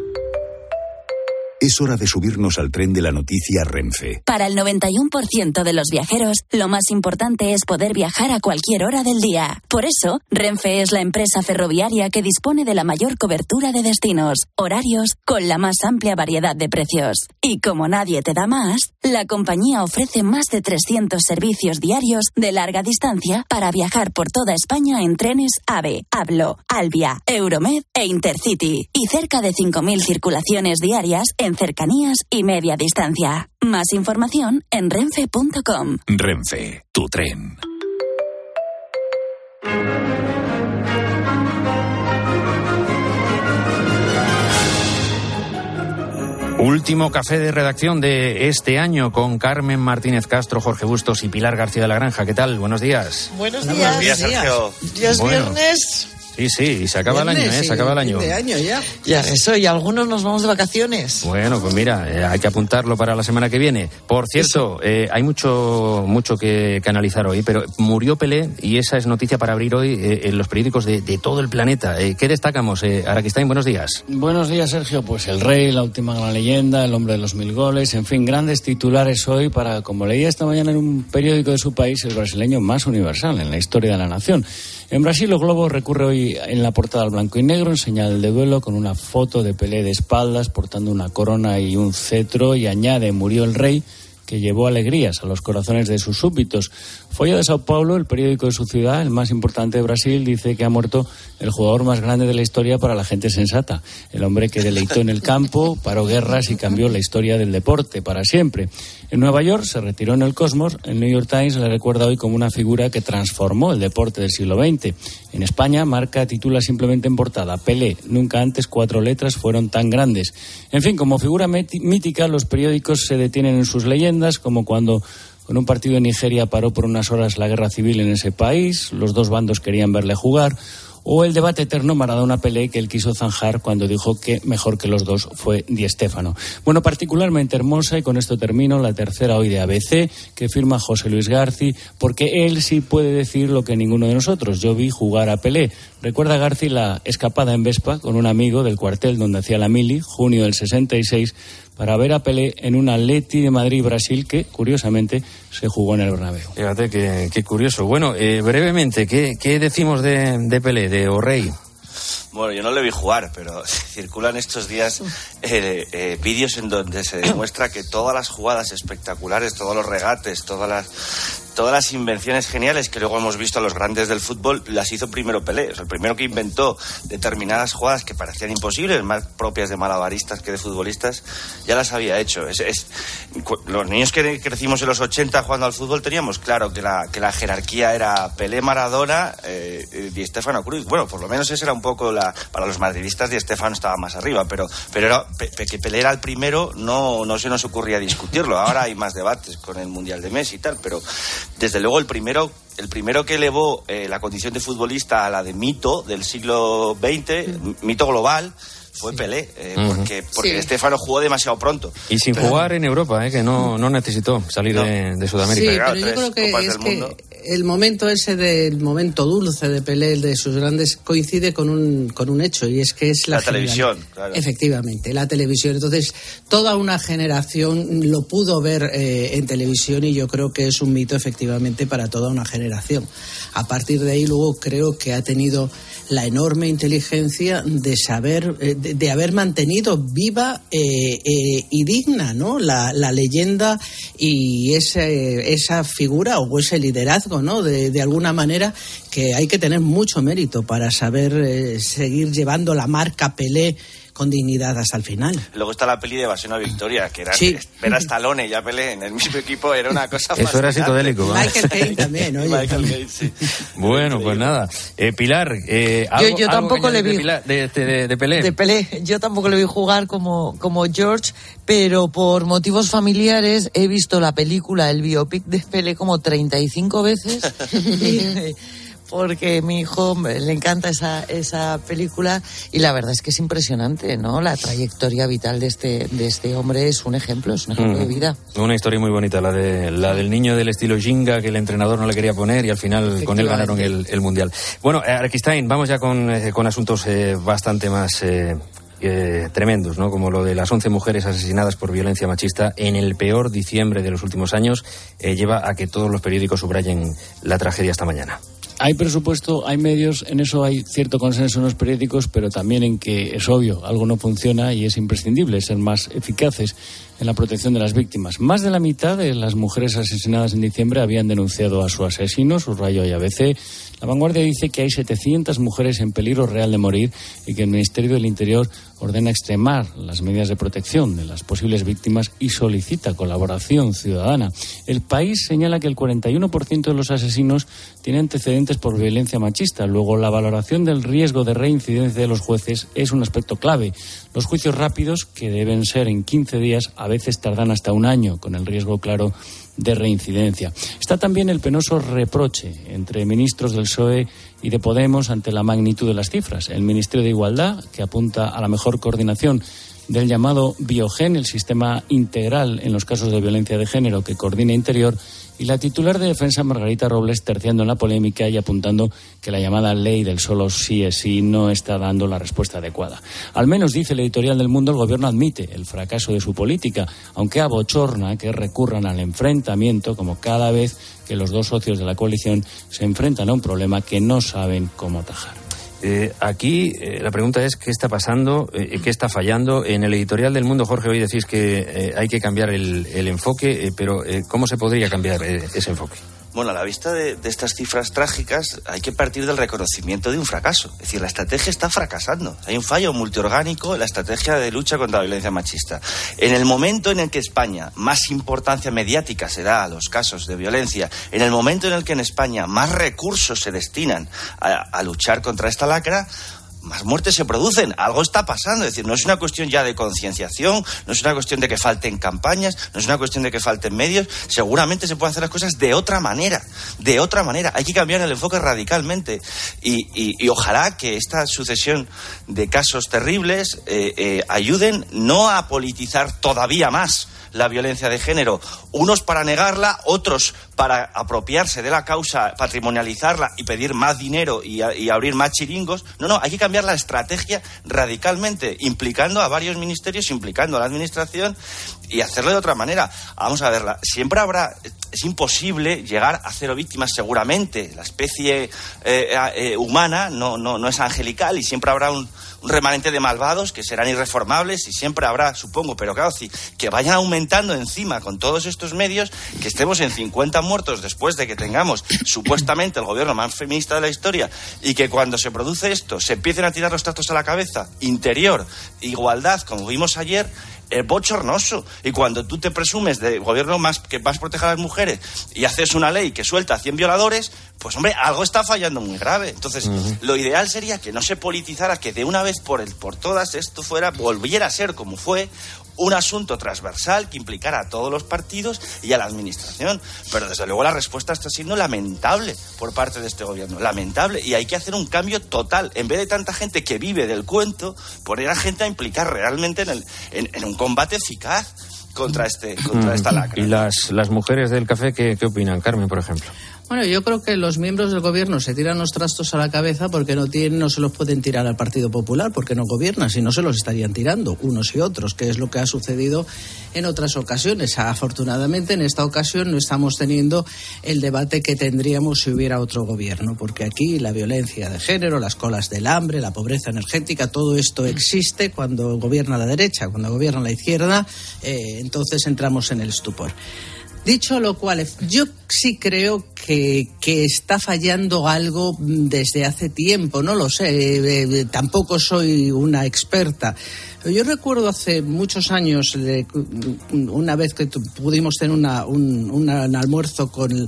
Es hora de subirnos al tren de la noticia Renfe. Para el 91% de los viajeros, lo más importante es poder viajar a cualquier hora del día. Por eso, Renfe es la empresa ferroviaria que dispone de la mayor cobertura de destinos, horarios, con la más amplia variedad de precios. Y como nadie te da más, la compañía ofrece más de 300 servicios diarios de larga distancia para viajar por toda España en trenes AVE, Ablo, Alvia, Euromed e Intercity. Y cerca de 5.000 circulaciones diarias en cercanías y media distancia. Más información en renfe.com. Renfe, tu tren. Último café de redacción de este año con Carmen Martínez Castro, Jorge Bustos y Pilar García de la Granja. ¿Qué tal? Buenos días. Buenos días, Sergio. Ya es viernes. Sí, y se acaba el año, se acaba el año. De año ya. Ya eso, y algunos nos vamos de vacaciones. Bueno, pues mira, hay que apuntarlo para la semana que viene. Por cierto, hay mucho que analizar hoy, pero murió Pelé y esa es noticia para abrir hoy en los periódicos de todo el planeta. ¿Qué destacamos? Araquistain, buenos días. Buenos días, Sergio. Pues el rey, la última gran leyenda, el hombre de los 1000 goles, en fin, grandes titulares hoy para, como leía esta mañana en un periódico de su país, el brasileño más universal en la historia de la nación. En Brasil, o Globo recurre hoy en la portada al blanco y negro en señal de duelo con una foto de Pelé de espaldas portando una corona y un cetro y añade: murió el rey que llevó alegrías a los corazones de sus súbditos. Folha de Sao Paulo, el periódico de su ciudad, el más importante de Brasil, dice que ha muerto el jugador más grande de la historia para la gente sensata, el hombre que deleitó en el campo, paró guerras y cambió la historia del deporte para siempre. En Nueva York se retiró en el Cosmos. El New York Times le recuerda hoy como una figura que transformó el deporte del siglo XX. En España, Marca titula simplemente en portada: Pelé, nunca antes 4 letras fueron tan grandes. En fin, como figura mítica, los periódicos se detienen en sus leyendas, como cuando con un partido en Nigeria paró por unas horas la guerra civil en ese país, los dos bandos querían verle jugar, o el debate eterno Maradona-Pelé que él quiso zanjar cuando dijo que mejor que los dos fue Di Stéfano. Bueno, particularmente hermosa, y con esto termino, la tercera hoy de ABC, que firma José Luis Garci, porque él sí puede decir lo que ninguno de nosotros. Yo vi jugar a Pelé. Recuerda Garci la escapada en Vespa con un amigo del cuartel donde hacía la mili, junio del 66, para ver a Pelé en un Atleti de Madrid-Brasil que, curiosamente, se jugó en el Bernabéu. Fíjate, qué curioso. Bueno, brevemente, ¿qué decimos de Pelé, de O Rey? Bueno, yo no le vi jugar, pero circulan estos días vídeos en donde se demuestra que todas las jugadas espectaculares, todos los regates, todas las todas las invenciones geniales que luego hemos visto a los grandes del fútbol las hizo primero Pelé. O sea, el primero que inventó determinadas jugadas que parecían imposibles, más propias de malabaristas que de futbolistas, ya las había hecho. Los niños que crecimos en los 80 jugando al fútbol teníamos claro que la jerarquía era Pelé, Maradona, Di Stéfano, Cruyff. Bueno, por lo menos esa era un poco para los madridistas. Di Stéfano estaba más arriba, pero que Pelé era el primero no se nos ocurría discutirlo. Ahora hay más debates con el Mundial de Messi y tal, pero desde luego el primero que elevó la condición de futbolista a la de mito del siglo XX, mito global, fue Pelé, porque Di Stéfano jugó demasiado pronto. Y sin jugar en Europa, que no necesitó salir de Sudamérica. Sí, pero yo creo que es que el momento ese del momento dulce de Pelé, el de sus grandes, coincide con un hecho, y es que es la televisión. Claro. Efectivamente, la televisión. Entonces, toda una generación lo pudo ver en televisión, y yo creo que es un mito, efectivamente, para toda una generación. A partir de ahí, luego, creo que ha tenido la enorme inteligencia de saber, de haber mantenido viva y digna, ¿no?, la leyenda y esa figura o ese liderazgo, ¿no?, de alguna manera, que hay que tener mucho mérito para saber seguir llevando la marca Pelé con dignidad hasta el final. Luego está la peli de Evasión a Victoria, que era ver a Stallone y a Pelé en el mismo equipo, era una cosa fascinante. Eso era psicodélico, ¿no? Michael Caine también, oye. Michael Caine, sí. Bueno, pues nada. Pilar, yo tampoco le vi de Pelé. De Pelé, yo tampoco le vi jugar como George, pero por motivos familiares he visto la película, el biopic de Pelé, como 35 veces. Porque a mi hijo le encanta esa película, y la verdad es que es impresionante, ¿no? La trayectoria vital de este hombre es un ejemplo de vida. Una historia muy bonita, la del niño del estilo Ginga, que el entrenador no le quería poner, y al final con él ganaron el Mundial. Bueno, Arquistain, vamos ya con asuntos bastante más tremendos, ¿no? Como lo de las 11 mujeres asesinadas por violencia machista en el peor diciembre de los últimos años, lleva a que todos los periódicos subrayen la tragedia esta mañana. Hay presupuesto, hay medios, en eso hay cierto consenso en los periódicos, pero también en que es obvio, algo no funciona y es imprescindible ser más eficaces en la protección de las víctimas. Más de la mitad de las mujeres asesinadas en diciembre habían denunciado a su asesino, subrayó y ABC. La Vanguardia dice que hay 700 mujeres en peligro real de morir y que el Ministerio del Interior ordena extremar las medidas de protección de las posibles víctimas y solicita colaboración ciudadana. El País señala que el 41% de los asesinos tiene antecedentes por violencia machista. Luego, la valoración del riesgo de reincidencia de los jueces es un aspecto clave. Los juicios rápidos, que deben ser en 15 días, a veces tardan hasta un año, con el riesgo claro de reincidencia. Está también el penoso reproche entre ministros del PSOE y de Podemos ante la magnitud de las cifras. El Ministerio de Igualdad, que apunta a la mejor coordinación del llamado Biogen, el sistema integral en los casos de violencia de género que coordina Interior, y la titular de Defensa, Margarita Robles, terciando en la polémica y apuntando que la llamada ley del solo sí es sí no está dando la respuesta adecuada. Al menos, dice el editorial del Mundo, el Gobierno admite el fracaso de su política, aunque abochorna que recurran al enfrentamiento como cada vez que los dos socios de la coalición se enfrentan a un problema que no saben cómo atajar. Aquí la pregunta es ¿qué está pasando? ¿Qué está fallando? En el editorial del Mundo, Jorge, hoy decís que hay que cambiar el enfoque, pero ¿cómo se podría cambiar ese enfoque? Bueno, a la vista de estas cifras trágicas hay que partir del reconocimiento de un fracaso. Es decir, la estrategia está fracasando. Hay un fallo multiorgánico en la estrategia de lucha contra la violencia machista. En el momento en el que España más importancia mediática se da a los casos de violencia, en el momento en el que en España más recursos se destinan a luchar contra esta lacra, más muertes se producen. Algo está pasando. Es decir, no es una cuestión ya de concienciación, no es una cuestión de que falten campañas, no es una cuestión de que falten medios. Seguramente se pueden hacer las cosas de otra manera. De otra manera. Hay que cambiar el enfoque radicalmente. Y ojalá que esta sucesión de casos terribles ayuden no a politizar todavía más la violencia de género, unos para negarla, otros para apropiarse de la causa, patrimonializarla y pedir más dinero y abrir más chiringos. No, hay que cambiar la estrategia radicalmente, implicando a varios ministerios, implicando a la administración y hacerlo de otra manera. Vamos a verla. Siempre habrá... Es imposible llegar a 0 víctimas, seguramente. La especie humana no es angelical y siempre habrá un remanente de malvados que serán irreformables y siempre habrá, supongo, pero claro, que vayan aumentando encima con todos estos medios, que estemos en 50 muertos después de que tengamos supuestamente el gobierno más feminista de la historia y que cuando se produce esto se empiecen a tirar los trastos a la cabeza, interior, igualdad, como vimos ayer, es bochornoso. Y cuando tú te presumes de gobierno que vas a proteger a las mujeres y haces una ley que suelta a 100 violadores, pues hombre, algo está fallando muy grave. Entonces, lo ideal sería que no se politizara, que de una vez por todas esto volviera a ser como fue, un asunto transversal que implicara a todos los partidos y a la administración. Pero desde luego la respuesta está siendo lamentable por parte de este gobierno, lamentable, y hay que hacer un cambio total. En vez de tanta gente que vive del cuento, poner a gente a implicar realmente en un combate eficaz contra esta lacra. ¿Y las mujeres del café qué opinan, Carmen, por ejemplo? Bueno, yo creo que los miembros del gobierno se tiran los trastos a la cabeza porque no se los pueden tirar al Partido Popular, porque no gobierna, si no se los estarían tirando unos y otros, que es lo que ha sucedido en otras ocasiones. Afortunadamente, en esta ocasión no estamos teniendo el debate que tendríamos si hubiera otro gobierno, porque aquí la violencia de género, las colas del hambre, la pobreza energética, todo esto existe cuando gobierna la derecha. Cuando gobierna la izquierda, entonces entramos en el estupor. Dicho lo cual, yo sí creo que está fallando algo desde hace tiempo, no lo sé, tampoco soy una experta. Yo recuerdo hace muchos años, una vez que pudimos tener un almuerzo con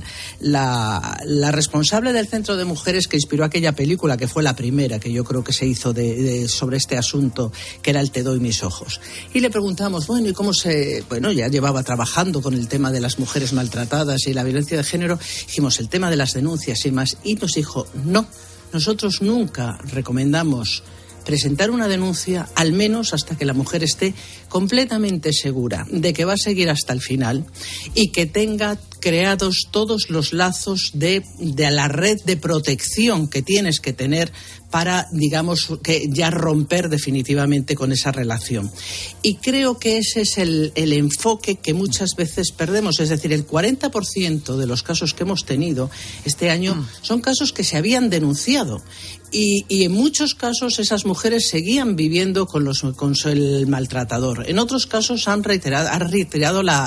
la responsable del Centro de Mujeres que inspiró aquella película, que fue la primera que yo creo que se hizo sobre este asunto, que era El Te doy mis ojos. Y le preguntamos, bueno, ¿y cómo ya llevaba trabajando con el tema de las mujeres maltratadas y la violencia de género? Dijimos, el tema de las denuncias y más. Y nos dijo, no, nosotros nunca recomendamos presentar una denuncia, al menos hasta que la mujer esté completamente segura de que va a seguir hasta el final y que tenga creados todos los lazos de la red de protección que tienes que tener para, digamos, que ya romper definitivamente con esa relación. Y creo que ese es el enfoque que muchas veces perdemos. Es decir, el 40% de los casos que hemos tenido este año son casos que se habían denunciado. Y en muchos casos esas mujeres seguían viviendo con el maltratador. En otros casos han retirado la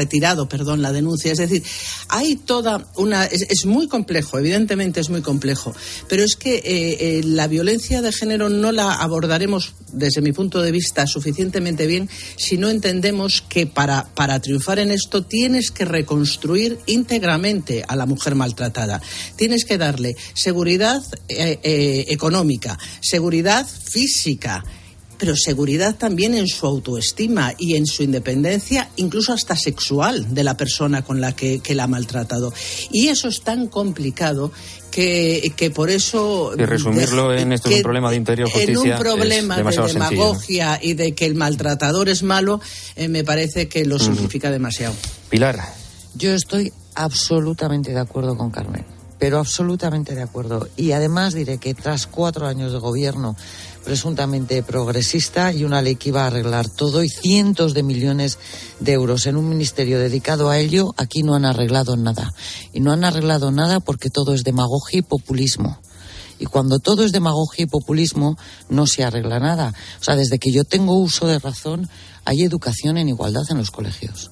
denuncia. Es decir, hay toda una... Es muy complejo, evidentemente es muy complejo. Pero es que la violencia de género no la abordaremos, desde mi punto de vista, suficientemente bien si no entendemos que para triunfar en esto tienes que reconstruir íntegramente a la mujer maltratada. Tienes que darle seguridad económica, seguridad física, pero seguridad también en su autoestima y en su independencia, incluso hasta sexual, de la persona con la que la ha maltratado. Y eso es tan complicado que por eso... Y resumirlo en esto es un problema de interior justicia. En un problema de demagogia sencillo, ¿no? Y de que el maltratador es malo, me parece que lo simplifica demasiado. Pilar. Yo estoy absolutamente de acuerdo con Carmen, pero absolutamente de acuerdo. Y además diré que tras 4 años de gobierno presuntamente progresista y una ley que iba a arreglar todo y cientos de millones de euros en un ministerio dedicado a ello, aquí no han arreglado nada. Y no han arreglado nada porque todo es demagogia y populismo. Y cuando todo es demagogia y populismo, no se arregla nada. O sea, desde que yo tengo uso de razón, hay educación en igualdad en los colegios.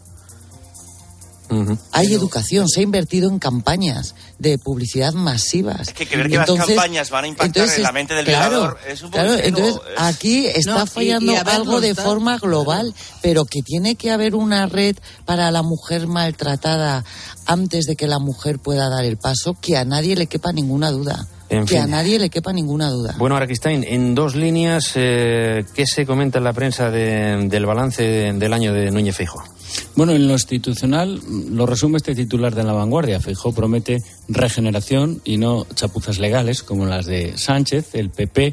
Hay educación, se ha invertido en campañas de publicidad masivas. Es que creer que las campañas van a impactar en la mente del violador es un poco... Entonces aquí está fallando algo de forma global, pero que tiene que haber una red para la mujer maltratada antes de que la mujer pueda dar el paso, que a nadie le quepa ninguna duda. A nadie le quepa ninguna duda. Bueno, Araquistáin, en 2 líneas, ¿qué se comenta en la prensa del balance del año de Núñez Feijóo? Bueno, en lo institucional lo resume este titular de La Vanguardia. Feijóo promete regeneración y no chapuzas legales como las de Sánchez. El PP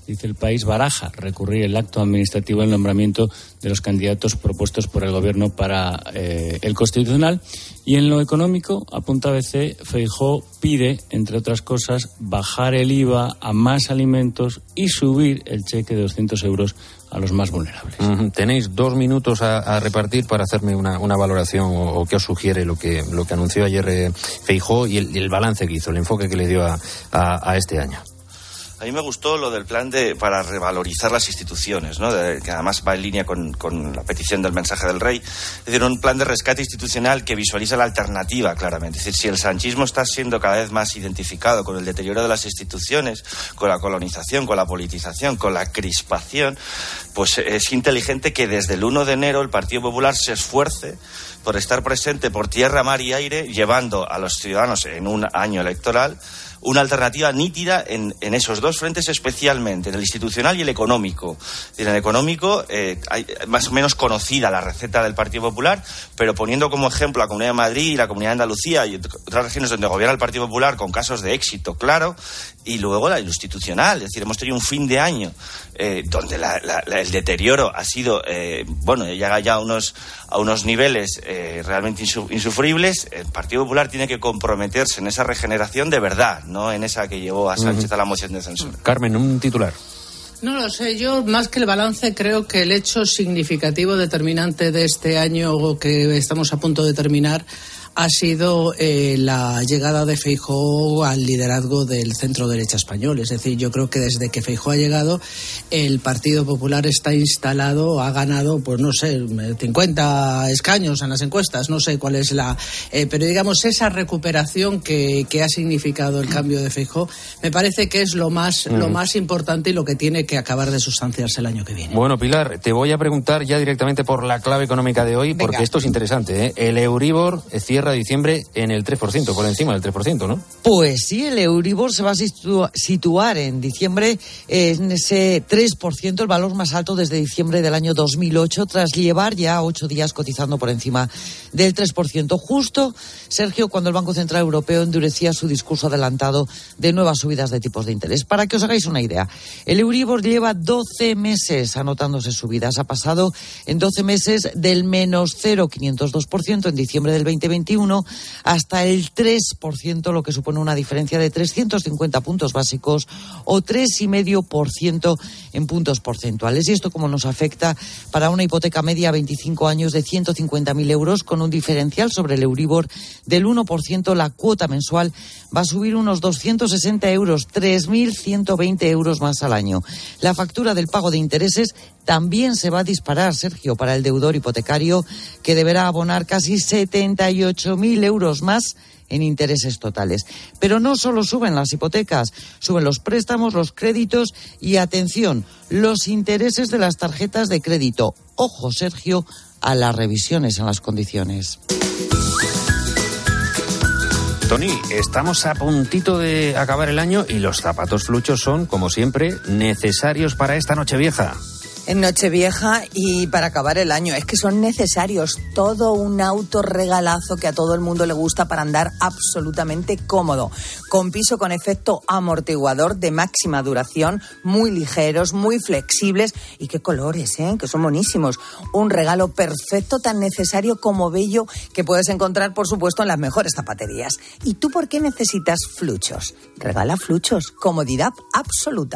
dice El País, baraja recurrir el acto administrativo del nombramiento de los candidatos propuestos por el Gobierno para el Constitucional. Y en lo económico, apunta ABC, Feijóo pide, entre otras cosas, bajar el IVA a más alimentos y subir el cheque de 200 euros a los más vulnerables. Tenéis 2 minutos a repartir para hacerme una valoración o qué os sugiere lo que anunció ayer Feijóo y el balance que hizo, el enfoque que le dio a este año. A mí me gustó lo del plan para revalorizar las instituciones, ¿no? Que además va en línea con la petición del mensaje del rey. Es decir, un plan de rescate institucional que visualiza la alternativa claramente. Es decir, si el sanchismo está siendo cada vez más identificado con el deterioro de las instituciones, con la colonización, con la politización, con la crispación, pues es inteligente que desde el 1 de enero el Partido Popular se esfuerce por estar presente por tierra, mar y aire, llevando a los ciudadanos en un año electoral una alternativa nítida en esos dos frentes, especialmente en el institucional y el económico. En el económico hay más o menos conocida la receta del Partido Popular, pero poniendo como ejemplo la Comunidad de Madrid y la Comunidad de Andalucía y otras regiones donde gobierna el Partido Popular con casos de éxito claro, y luego lo institucional. Es decir, hemos tenido un fin de año donde el deterioro ha sido, llega ya a unos niveles realmente insufribles. El Partido Popular tiene que comprometerse en esa regeneración de verdad, no en esa que llevó a Sánchez a la moción de censura. Carmen, un titular. No lo sé, yo más que el balance creo que el hecho significativo determinante de este año que estamos a punto de terminar ha sido la llegada de Feijóo al liderazgo del centro derecha español. Es decir, yo creo que desde que Feijóo ha llegado, el Partido Popular está instalado, ha ganado, pues no sé, 50 escaños en las encuestas, no sé cuál es pero digamos, esa recuperación que ha significado el cambio de Feijóo, me parece que es lo más importante y lo que tiene que acabar de sustanciarse el año que viene. Bueno, Pilar, te voy a preguntar ya directamente por la clave económica de hoy, porque esto es interesante, ¿eh? El Euribor cierra diciembre en el 3%, por encima del 3%, ¿no? Pues sí, el Euribor se va a situar en diciembre en ese 3%, el valor más alto desde diciembre del año 2008, tras llevar ya 8 días cotizando por encima del 3%. Justo, Sergio, cuando el Banco Central Europeo endurecía su discurso adelantado de nuevas subidas de tipos de interés. Para que os hagáis una idea, el Euribor lleva 12 meses anotándose subidas. Ha pasado en 12 meses del menos 0,502% en diciembre del 2021 hasta el 3%, lo que supone una diferencia de 350 puntos básicos o 3,5% en puntos porcentuales. Y esto cómo nos afecta para una hipoteca media a 25 años de 150.000 euros con un diferencial sobre el Euribor del 1%, la cuota mensual va a subir unos 260 euros, 3.120 euros más al año. La factura del pago de intereses también se va a disparar, Sergio, para el deudor hipotecario, que deberá abonar casi 78.000 euros más en intereses totales. Pero no solo suben las hipotecas, suben los préstamos, los créditos y, atención, los intereses de las tarjetas de crédito. Ojo, Sergio, a las revisiones en las condiciones. Tony, estamos a puntito de acabar el año y los zapatos fluchos son, como siempre, necesarios para esta Nochevieja. En Nochevieja y para acabar el año. Es que son necesarios. Todo un autorregalazo que a todo el mundo le gusta para andar absolutamente cómodo. Con piso con efecto amortiguador de máxima duración, muy ligeros, muy flexibles y qué colores, que son monísimos. Un regalo perfecto, tan necesario como bello, que puedes encontrar, por supuesto, en las mejores zapaterías. ¿Y tú por qué necesitas fluchos? Regala fluchos. Comodidad absoluta.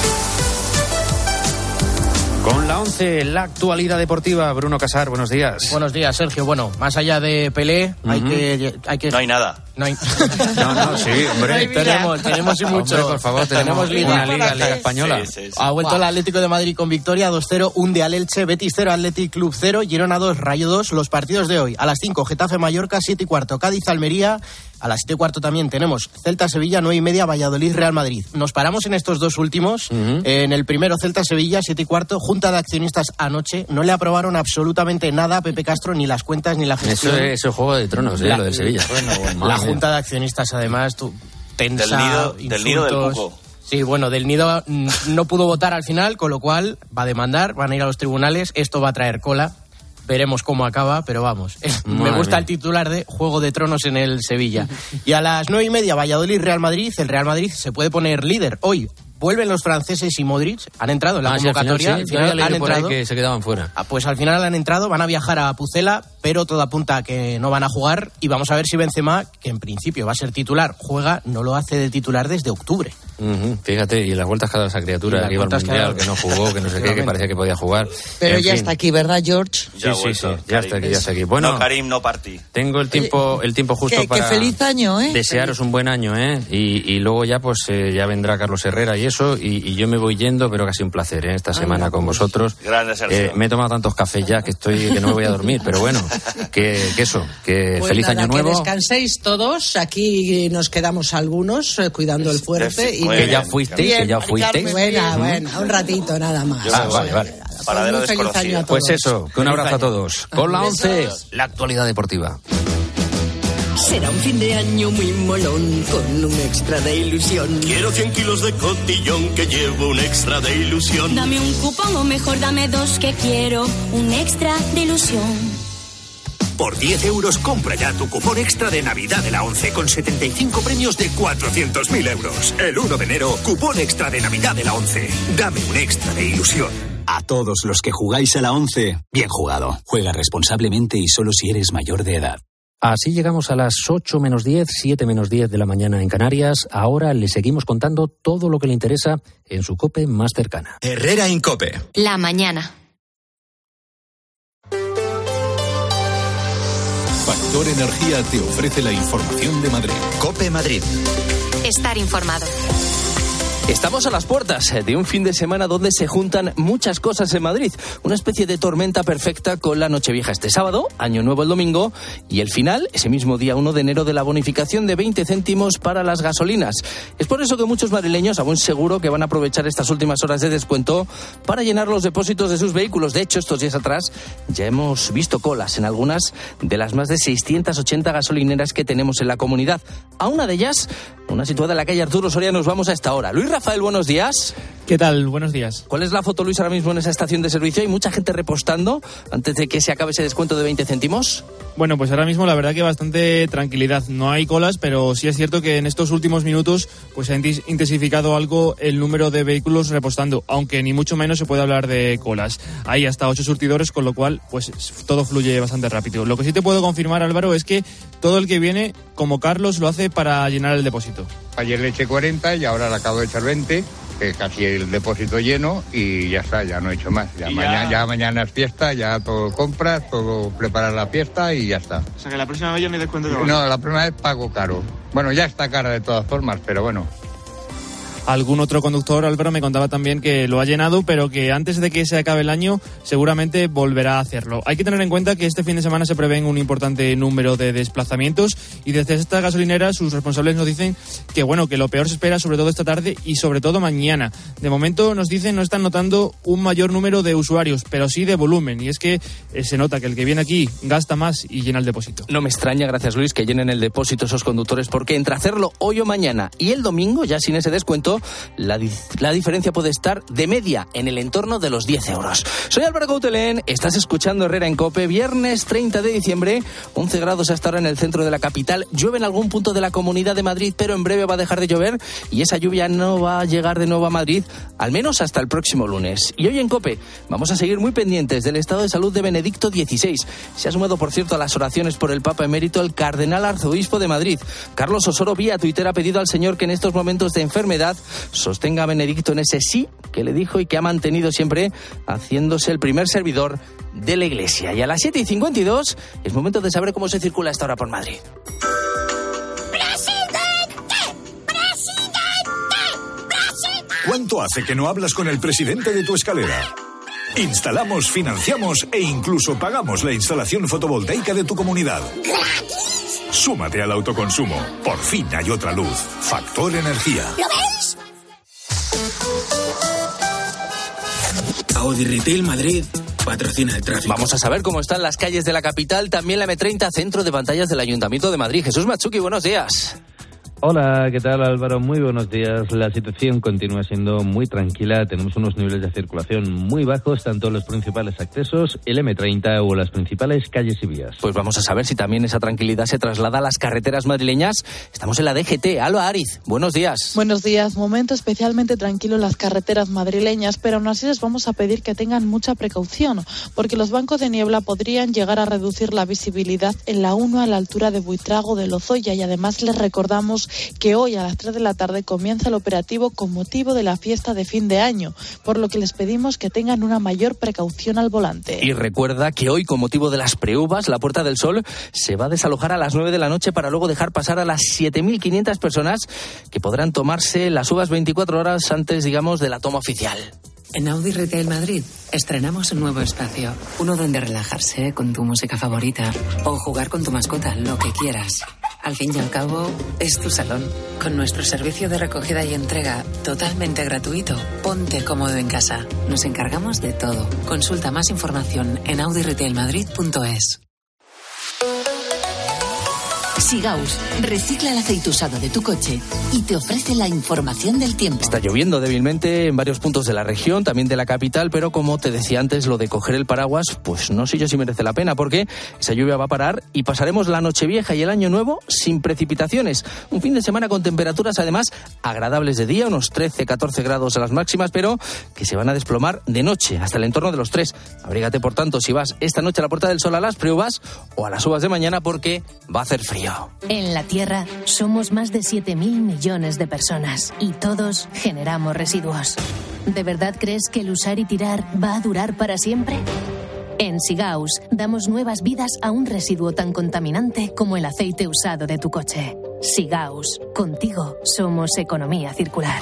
Con la 11, la actualidad deportiva. Bruno Casar, buenos días. Buenos días, Sergio. Bueno, más allá de Pelé, hay que... No hay nada. No, sí, hombre. Tenemos y mucho. Hombre, por favor, tenemos una liga española. Sí. Ha vuelto el Atlético de Madrid con victoria 2-0, Undial Elche, Betis 0, Athletic Club 0, Girona 2, Rayo 2. Los partidos de hoy, a las 5, Getafe Mallorca, 7:15, Cádiz Almería. A las 7:15 también tenemos Celta Sevilla, 9:30, Valladolid Real Madrid. Nos paramos en estos dos últimos. En el primero, Celta Sevilla, 7:15, Junta de Accionistas anoche. No le aprobaron absolutamente nada a Pepe Castro, ni las cuentas ni la gestión. Eso es Juego de Tronos, lo del Sevilla. La Junta de Accionistas, además, tensa, del nido del Cuco. Sí, bueno, del Nido no pudo votar al final, con lo cual va a demandar, van a ir a los tribunales. Esto va a traer cola. Veremos cómo acaba, pero vamos. Me gusta el titular de Juego de Tronos en el Sevilla. Y a las 9:30, Valladolid Real Madrid. El Real Madrid se puede poner líder hoy, vuelven los franceses y Modric, han entrado en la Al convocatoria. final han entrado que se quedaban fuera. Pues al final han entrado, van a viajar a Pucela, pero todo apunta a que no van a jugar y vamos a ver si Benzema, que en principio va a ser titular, juega, no lo hace de titular desde octubre. Fíjate, y en las vueltas cada esa criatura que iba al Mundial, que no jugó, que no sé qué, que parecía que podía jugar. Pero ya está aquí, ¿verdad, George? Sí, ya está aquí. Bueno, no, Karim, no partí. Tengo el tiempo justo para feliz año, desearos un buen año, y luego ya pues ya vendrá Carlos Herrera y eso, y yo me voy yendo, pero casi un placer, esta semana con vosotros. Grande, Sergio. Me he tomado tantos cafés ya que no me voy a dormir, pero bueno, que pues feliz año nuevo. Que descanséis todos, aquí nos quedamos algunos cuidando el fuerte. Y que ya fuisteis. Buena, un ratito nada más. Vale. Paradero muy feliz año a todos. Pues eso, que un abrazo a todos. Con la 11, la actualidad deportiva. Será un fin de año muy molón, con un extra de ilusión. Quiero 100 kilos de cotillón, que llevo un extra de ilusión. Dame un cupón o mejor dame 2, que quiero un extra de ilusión. Por 10 euros compra ya tu cupón extra de Navidad de la 11 con 75 premios de 400.000 euros. El 1 de enero, cupón extra de Navidad de la 11. Dame un extra de ilusión. A todos los que jugáis a la 11, bien jugado. Juega responsablemente y solo si eres mayor de edad. Así llegamos a las 8 menos 10, 7 menos 10 de la mañana en Canarias. Ahora le seguimos contando todo lo que le interesa en su COPE más cercana. Herrera en COPE. La mañana. Factor Energía te ofrece la información de Madrid. COPE Madrid. Estar informado. Estamos a las puertas de un fin de semana donde se juntan muchas cosas en Madrid. Una especie de tormenta perfecta con la Nochevieja este sábado, Año Nuevo el domingo y el final, ese mismo día 1 de enero, de la bonificación de 20 céntimos para las gasolinas. Es por eso que muchos madrileños, a buen seguro, que van a aprovechar estas últimas horas de descuento para llenar los depósitos de sus vehículos. De hecho, estos días atrás ya hemos visto colas en algunas de las más de 680 gasolineras que tenemos en la comunidad. A una de ellas, una situada en la calle Arturo Soria, nos vamos a esta hora. Luis Rafael, buenos días. ¿Qué tal? Buenos días. ¿Cuál es la foto, Luis, ahora mismo en esa estación de servicio? ¿Hay mucha gente repostando antes de que se acabe ese descuento de 20 céntimos? Bueno, pues ahora mismo la verdad que bastante tranquilidad. No hay colas, pero sí es cierto que en estos últimos minutos pues se ha intensificado algo el número de vehículos repostando, aunque ni mucho menos se puede hablar de colas. Hay hasta 8 surtidores, con lo cual pues todo fluye bastante rápido. Lo que sí te puedo confirmar, Álvaro, es que todo el que viene, como Carlos, lo hace para llenar el depósito. Ayer le eché 40 y ahora le acabo de echar 20, que casi el depósito lleno y ya está, ya no he hecho más. Ya mañana es fiesta, ya todo compras, todo preparar la fiesta y ya está. O sea que la próxima vez ya no hay descuento de No, la próxima vez pago caro. Bueno, ya está cara de todas formas, pero bueno. Algún otro conductor, Álvaro, me contaba también que lo ha llenado, pero que antes de que se acabe el año seguramente volverá a hacerlo. Hay que tener en cuenta que este fin de semana se prevén un importante número de desplazamientos y desde esta gasolinera sus responsables nos dicen que bueno, que lo peor se espera sobre todo esta tarde y sobre todo mañana. De momento nos dicen no están notando un mayor número de usuarios, pero sí de volumen, y es que se nota que el que viene aquí gasta más y llena el depósito. No me extraña, gracias Luis, que llenen el depósito esos conductores, porque entre hacerlo hoy o mañana y el domingo, ya sin ese descuento, la diferencia puede estar de media en el entorno de los 10 euros. Soy Álvaro Coutelén, estás escuchando Herrera en COPE, viernes 30 de diciembre, 11 grados hasta ahora en el centro de la capital. Llueve en algún punto de la Comunidad de Madrid, pero en breve va a dejar de llover y esa lluvia no va a llegar de nuevo a Madrid, al menos hasta el próximo lunes. Y hoy en COPE vamos a seguir muy pendientes del estado de salud de Benedicto XVI. Se ha sumado, por cierto, a las oraciones por el Papa emérito el cardenal arzobispo de Madrid. Carlos Osoro, vía Twitter, ha pedido al Señor que en estos momentos de enfermedad sostenga a Benedicto en ese sí que le dijo y que ha mantenido siempre, haciéndose el primer servidor de la Iglesia. Y a las 7:52 es momento de saber cómo se circula esta hora por Madrid. ¿Cuánto hace que no hablas con el presidente de tu escalera? Instalamos, financiamos e incluso pagamos la instalación fotovoltaica de tu comunidad. ¡Gratis! Súmate al autoconsumo. Por fin hay otra luz. Factor Energía. ¿Lo ves? Audi Retail Madrid patrocina el tráfico. Vamos a saber cómo están las calles de la capital, también la M30, centro de pantallas del Ayuntamiento de Madrid. Jesús Machuki, buenos días. Hola, ¿qué tal Álvaro? Muy buenos días. La situación continúa siendo muy tranquila. Tenemos unos niveles de circulación muy bajos, tanto en los principales accesos, el M30 o las principales calles y vías. Pues vamos a saber si también esa tranquilidad se traslada a las carreteras madrileñas. Estamos en la DGT. Alba Ariz, buenos días. Buenos días. Momento especialmente tranquilo en las carreteras madrileñas, pero aún así les vamos a pedir que tengan mucha precaución, porque los bancos de niebla podrían llegar a reducir la visibilidad en la 1 a la altura de Buitrago de Lozoya, y además les recordamos que hoy a las 3 de la tarde comienza el operativo con motivo de la fiesta de fin de año, por lo que les pedimos que tengan una mayor precaución al volante. Y recuerda que hoy, con motivo de las preuvas, la Puerta del Sol se va a desalojar a las 9 de la noche para luego dejar pasar a las 7.500 personas que podrán tomarse las uvas 24 horas antes, digamos, de la toma oficial. En Audi Retail Madrid estrenamos un nuevo espacio, uno donde relajarse con tu música favorita o jugar con tu mascota, lo que quieras. Al fin y al cabo, es tu salón. Con nuestro servicio de recogida y entrega totalmente gratuito, ponte cómodo en casa. Nos encargamos de todo. Consulta más información en audiretailmadrid.es. Sigaus recicla el aceite usado de tu coche y te ofrece la información del tiempo. Está lloviendo débilmente en varios puntos de la región, también de la capital, pero como te decía antes, lo de coger el paraguas, pues no sé yo si merece la pena, porque esa lluvia va a parar y pasaremos la Nochevieja y el Año Nuevo sin precipitaciones. Un fin de semana con temperaturas además agradables de día, unos 13-14 grados a las máximas, pero que se van a desplomar de noche hasta el entorno de los 3. Abrígate, por tanto, si vas esta noche a la Puerta del Sol a las preuvas o a las uvas de mañana, porque va a hacer frío. En la Tierra somos más de 7.000 millones de personas y todos generamos residuos. ¿De verdad crees que el usar y tirar va a durar para siempre? En Sigaus damos nuevas vidas a un residuo tan contaminante como el aceite usado de tu coche. Sigaus, contigo somos economía circular.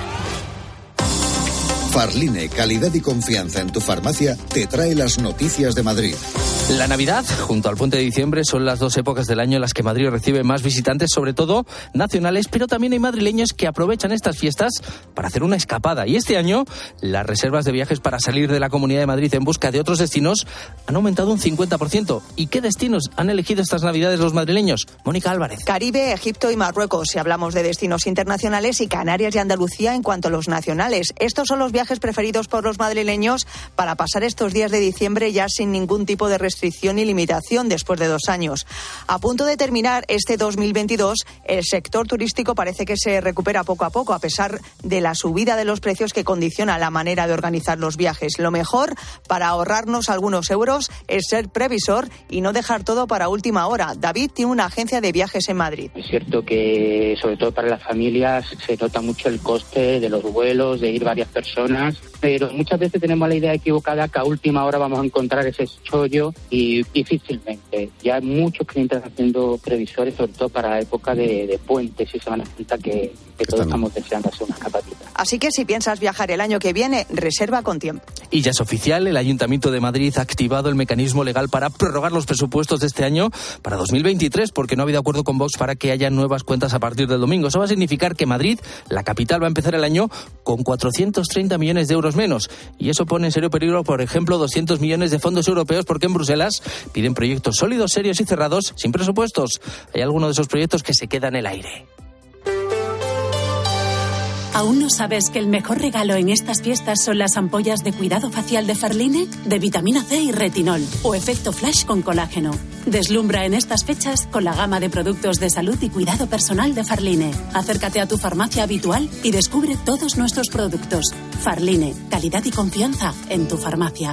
Farline, calidad y confianza en tu farmacia, te trae las noticias de Madrid. La Navidad, junto al Puente de Diciembre, son las dos épocas del año en las que Madrid recibe más visitantes, sobre todo nacionales, pero también hay madrileños que aprovechan estas fiestas para hacer una escapada. Y este año, las reservas de viajes para salir de la Comunidad de Madrid en busca de otros destinos han aumentado un 50%. ¿Y qué destinos han elegido estas Navidades los madrileños? Mónica Álvarez. Caribe, Egipto y Marruecos, si hablamos de destinos internacionales, y Canarias y Andalucía en cuanto a los nacionales. Estos son los viajes preferidos por los madrileños para pasar estos días de diciembre ya sin ningún tipo de restricción y limitación después de 2 años. A punto de terminar este 2022, el sector turístico parece que se recupera poco a poco, a pesar de la subida de los precios que condiciona la manera de organizar los viajes. Lo mejor para ahorrarnos algunos euros es ser previsor y no dejar todo para última hora. David tiene una agencia de viajes en Madrid. Es cierto que, sobre todo para las familias, se nota mucho el coste de los vuelos, de ir varias personas, pero muchas veces tenemos la idea equivocada que a última hora vamos a encontrar ese chollo, y difícilmente. Ya hay muchos clientes haciendo previsores, sobre todo para la época de puentes y Semana Santa, que todos estamos deseando hacer una escapadita. Así que si piensas viajar el año que viene, reserva con tiempo. Y ya es oficial, el Ayuntamiento de Madrid ha activado el mecanismo legal para prorrogar los presupuestos de este año para 2023, porque no ha habido acuerdo con Vox para que haya nuevas cuentas a partir del domingo. Eso va a significar que Madrid, la capital, va a empezar el año con 430 millones de euros menos. Y eso pone en serio peligro, por ejemplo, 200 millones de fondos europeos, porque en Bruselas piden proyectos sólidos, serios y cerrados, sin presupuestos. Hay algunos de esos proyectos que se quedan en el aire. ¿Aún no sabes que el mejor regalo en estas fiestas son las ampollas de cuidado facial de Farline, de vitamina C y retinol, o efecto flash con colágeno? Deslumbra en estas fechas con la gama de productos de salud y cuidado personal de Farline. Acércate a tu farmacia habitual y descubre todos nuestros productos. Farline, calidad y confianza en tu farmacia.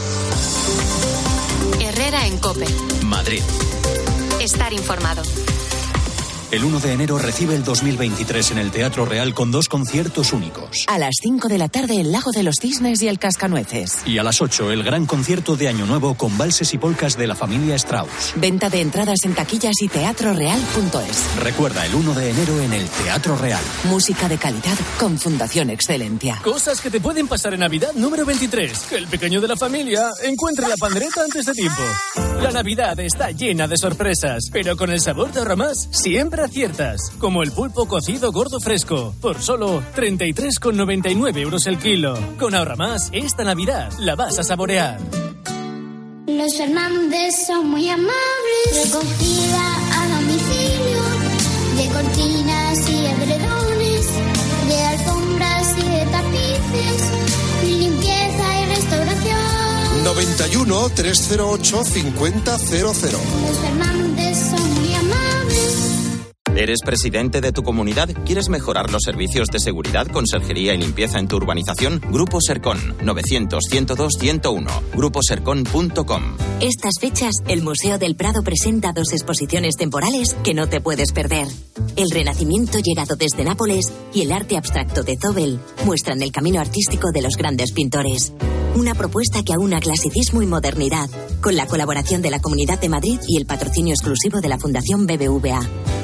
Herrera en COPE. Madrid. Estar informado. El 1 de enero recibe el 2023 en el Teatro Real con 2 conciertos únicos. A las 5 de la tarde, el Lago de los Cisnes y el Cascanueces. Y a las 8, el gran concierto de Año Nuevo con valses y polcas de la familia Strauss. Venta de entradas en taquillas y teatroreal.es. Recuerda, el 1 de enero en el Teatro Real. Música de calidad con Fundación Excelentia. Cosas que te pueden pasar en Navidad número 23. Que el pequeño de la familia encuentre la pandereta antes de tiempo. La Navidad está llena de sorpresas, pero con el sabor de Ahorramás siempre aciertas. Como el pulpo cocido gordo fresco, por solo 33,99 euros el kilo. Con Ahorramás, esta Navidad la vas a saborear. Los Fernández son muy amables. Recogida a domicilio. de cortinas y edredones, de alfombras y de tapices, limpieza y restauración. 91 308 5000. Los Fernández son muy amables. ¿Eres presidente de tu comunidad? ¿Quieres mejorar los servicios de seguridad, conserjería y limpieza en tu urbanización? Grupo Sercon, 900-102-101, gruposercon.com. Estas fechas, el Museo del Prado presenta 2 exposiciones temporales que no te puedes perder. El Renacimiento llegado desde Nápoles y el arte abstracto de Zobel muestran el camino artístico de los grandes pintores. Una propuesta que aúna clasicismo y modernidad, con la colaboración de la Comunidad de Madrid y el patrocinio exclusivo de la Fundación BBVA.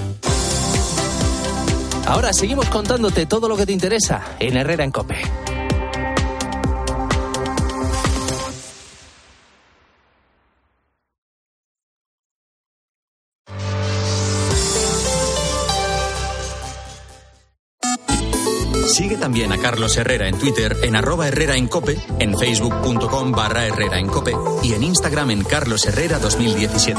Ahora seguimos contándote todo lo que te interesa en Herrera en COPE. Sigue también a Carlos Herrera en Twitter en @HerreraEnCope, en facebook.com/HerreraEnCope y en Instagram en carlosherrera2017.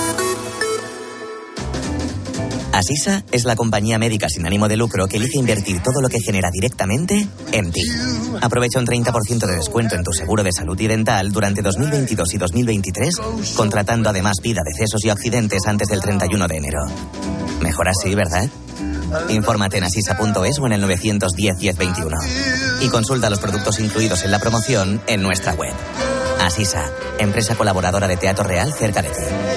Asisa es la compañía médica sin ánimo de lucro que elige invertir todo lo que genera directamente en ti. Aprovecha un 30% de descuento en tu seguro de salud y dental durante 2022 y 2023, contratando además vida, decesos y accidentes antes del 31 de enero. Mejor así, ¿verdad? Infórmate en asisa.es o en el 910-1021. Y consulta los productos incluidos en la promoción en nuestra web. Asisa, empresa colaboradora de Teatro Real cerca de ti.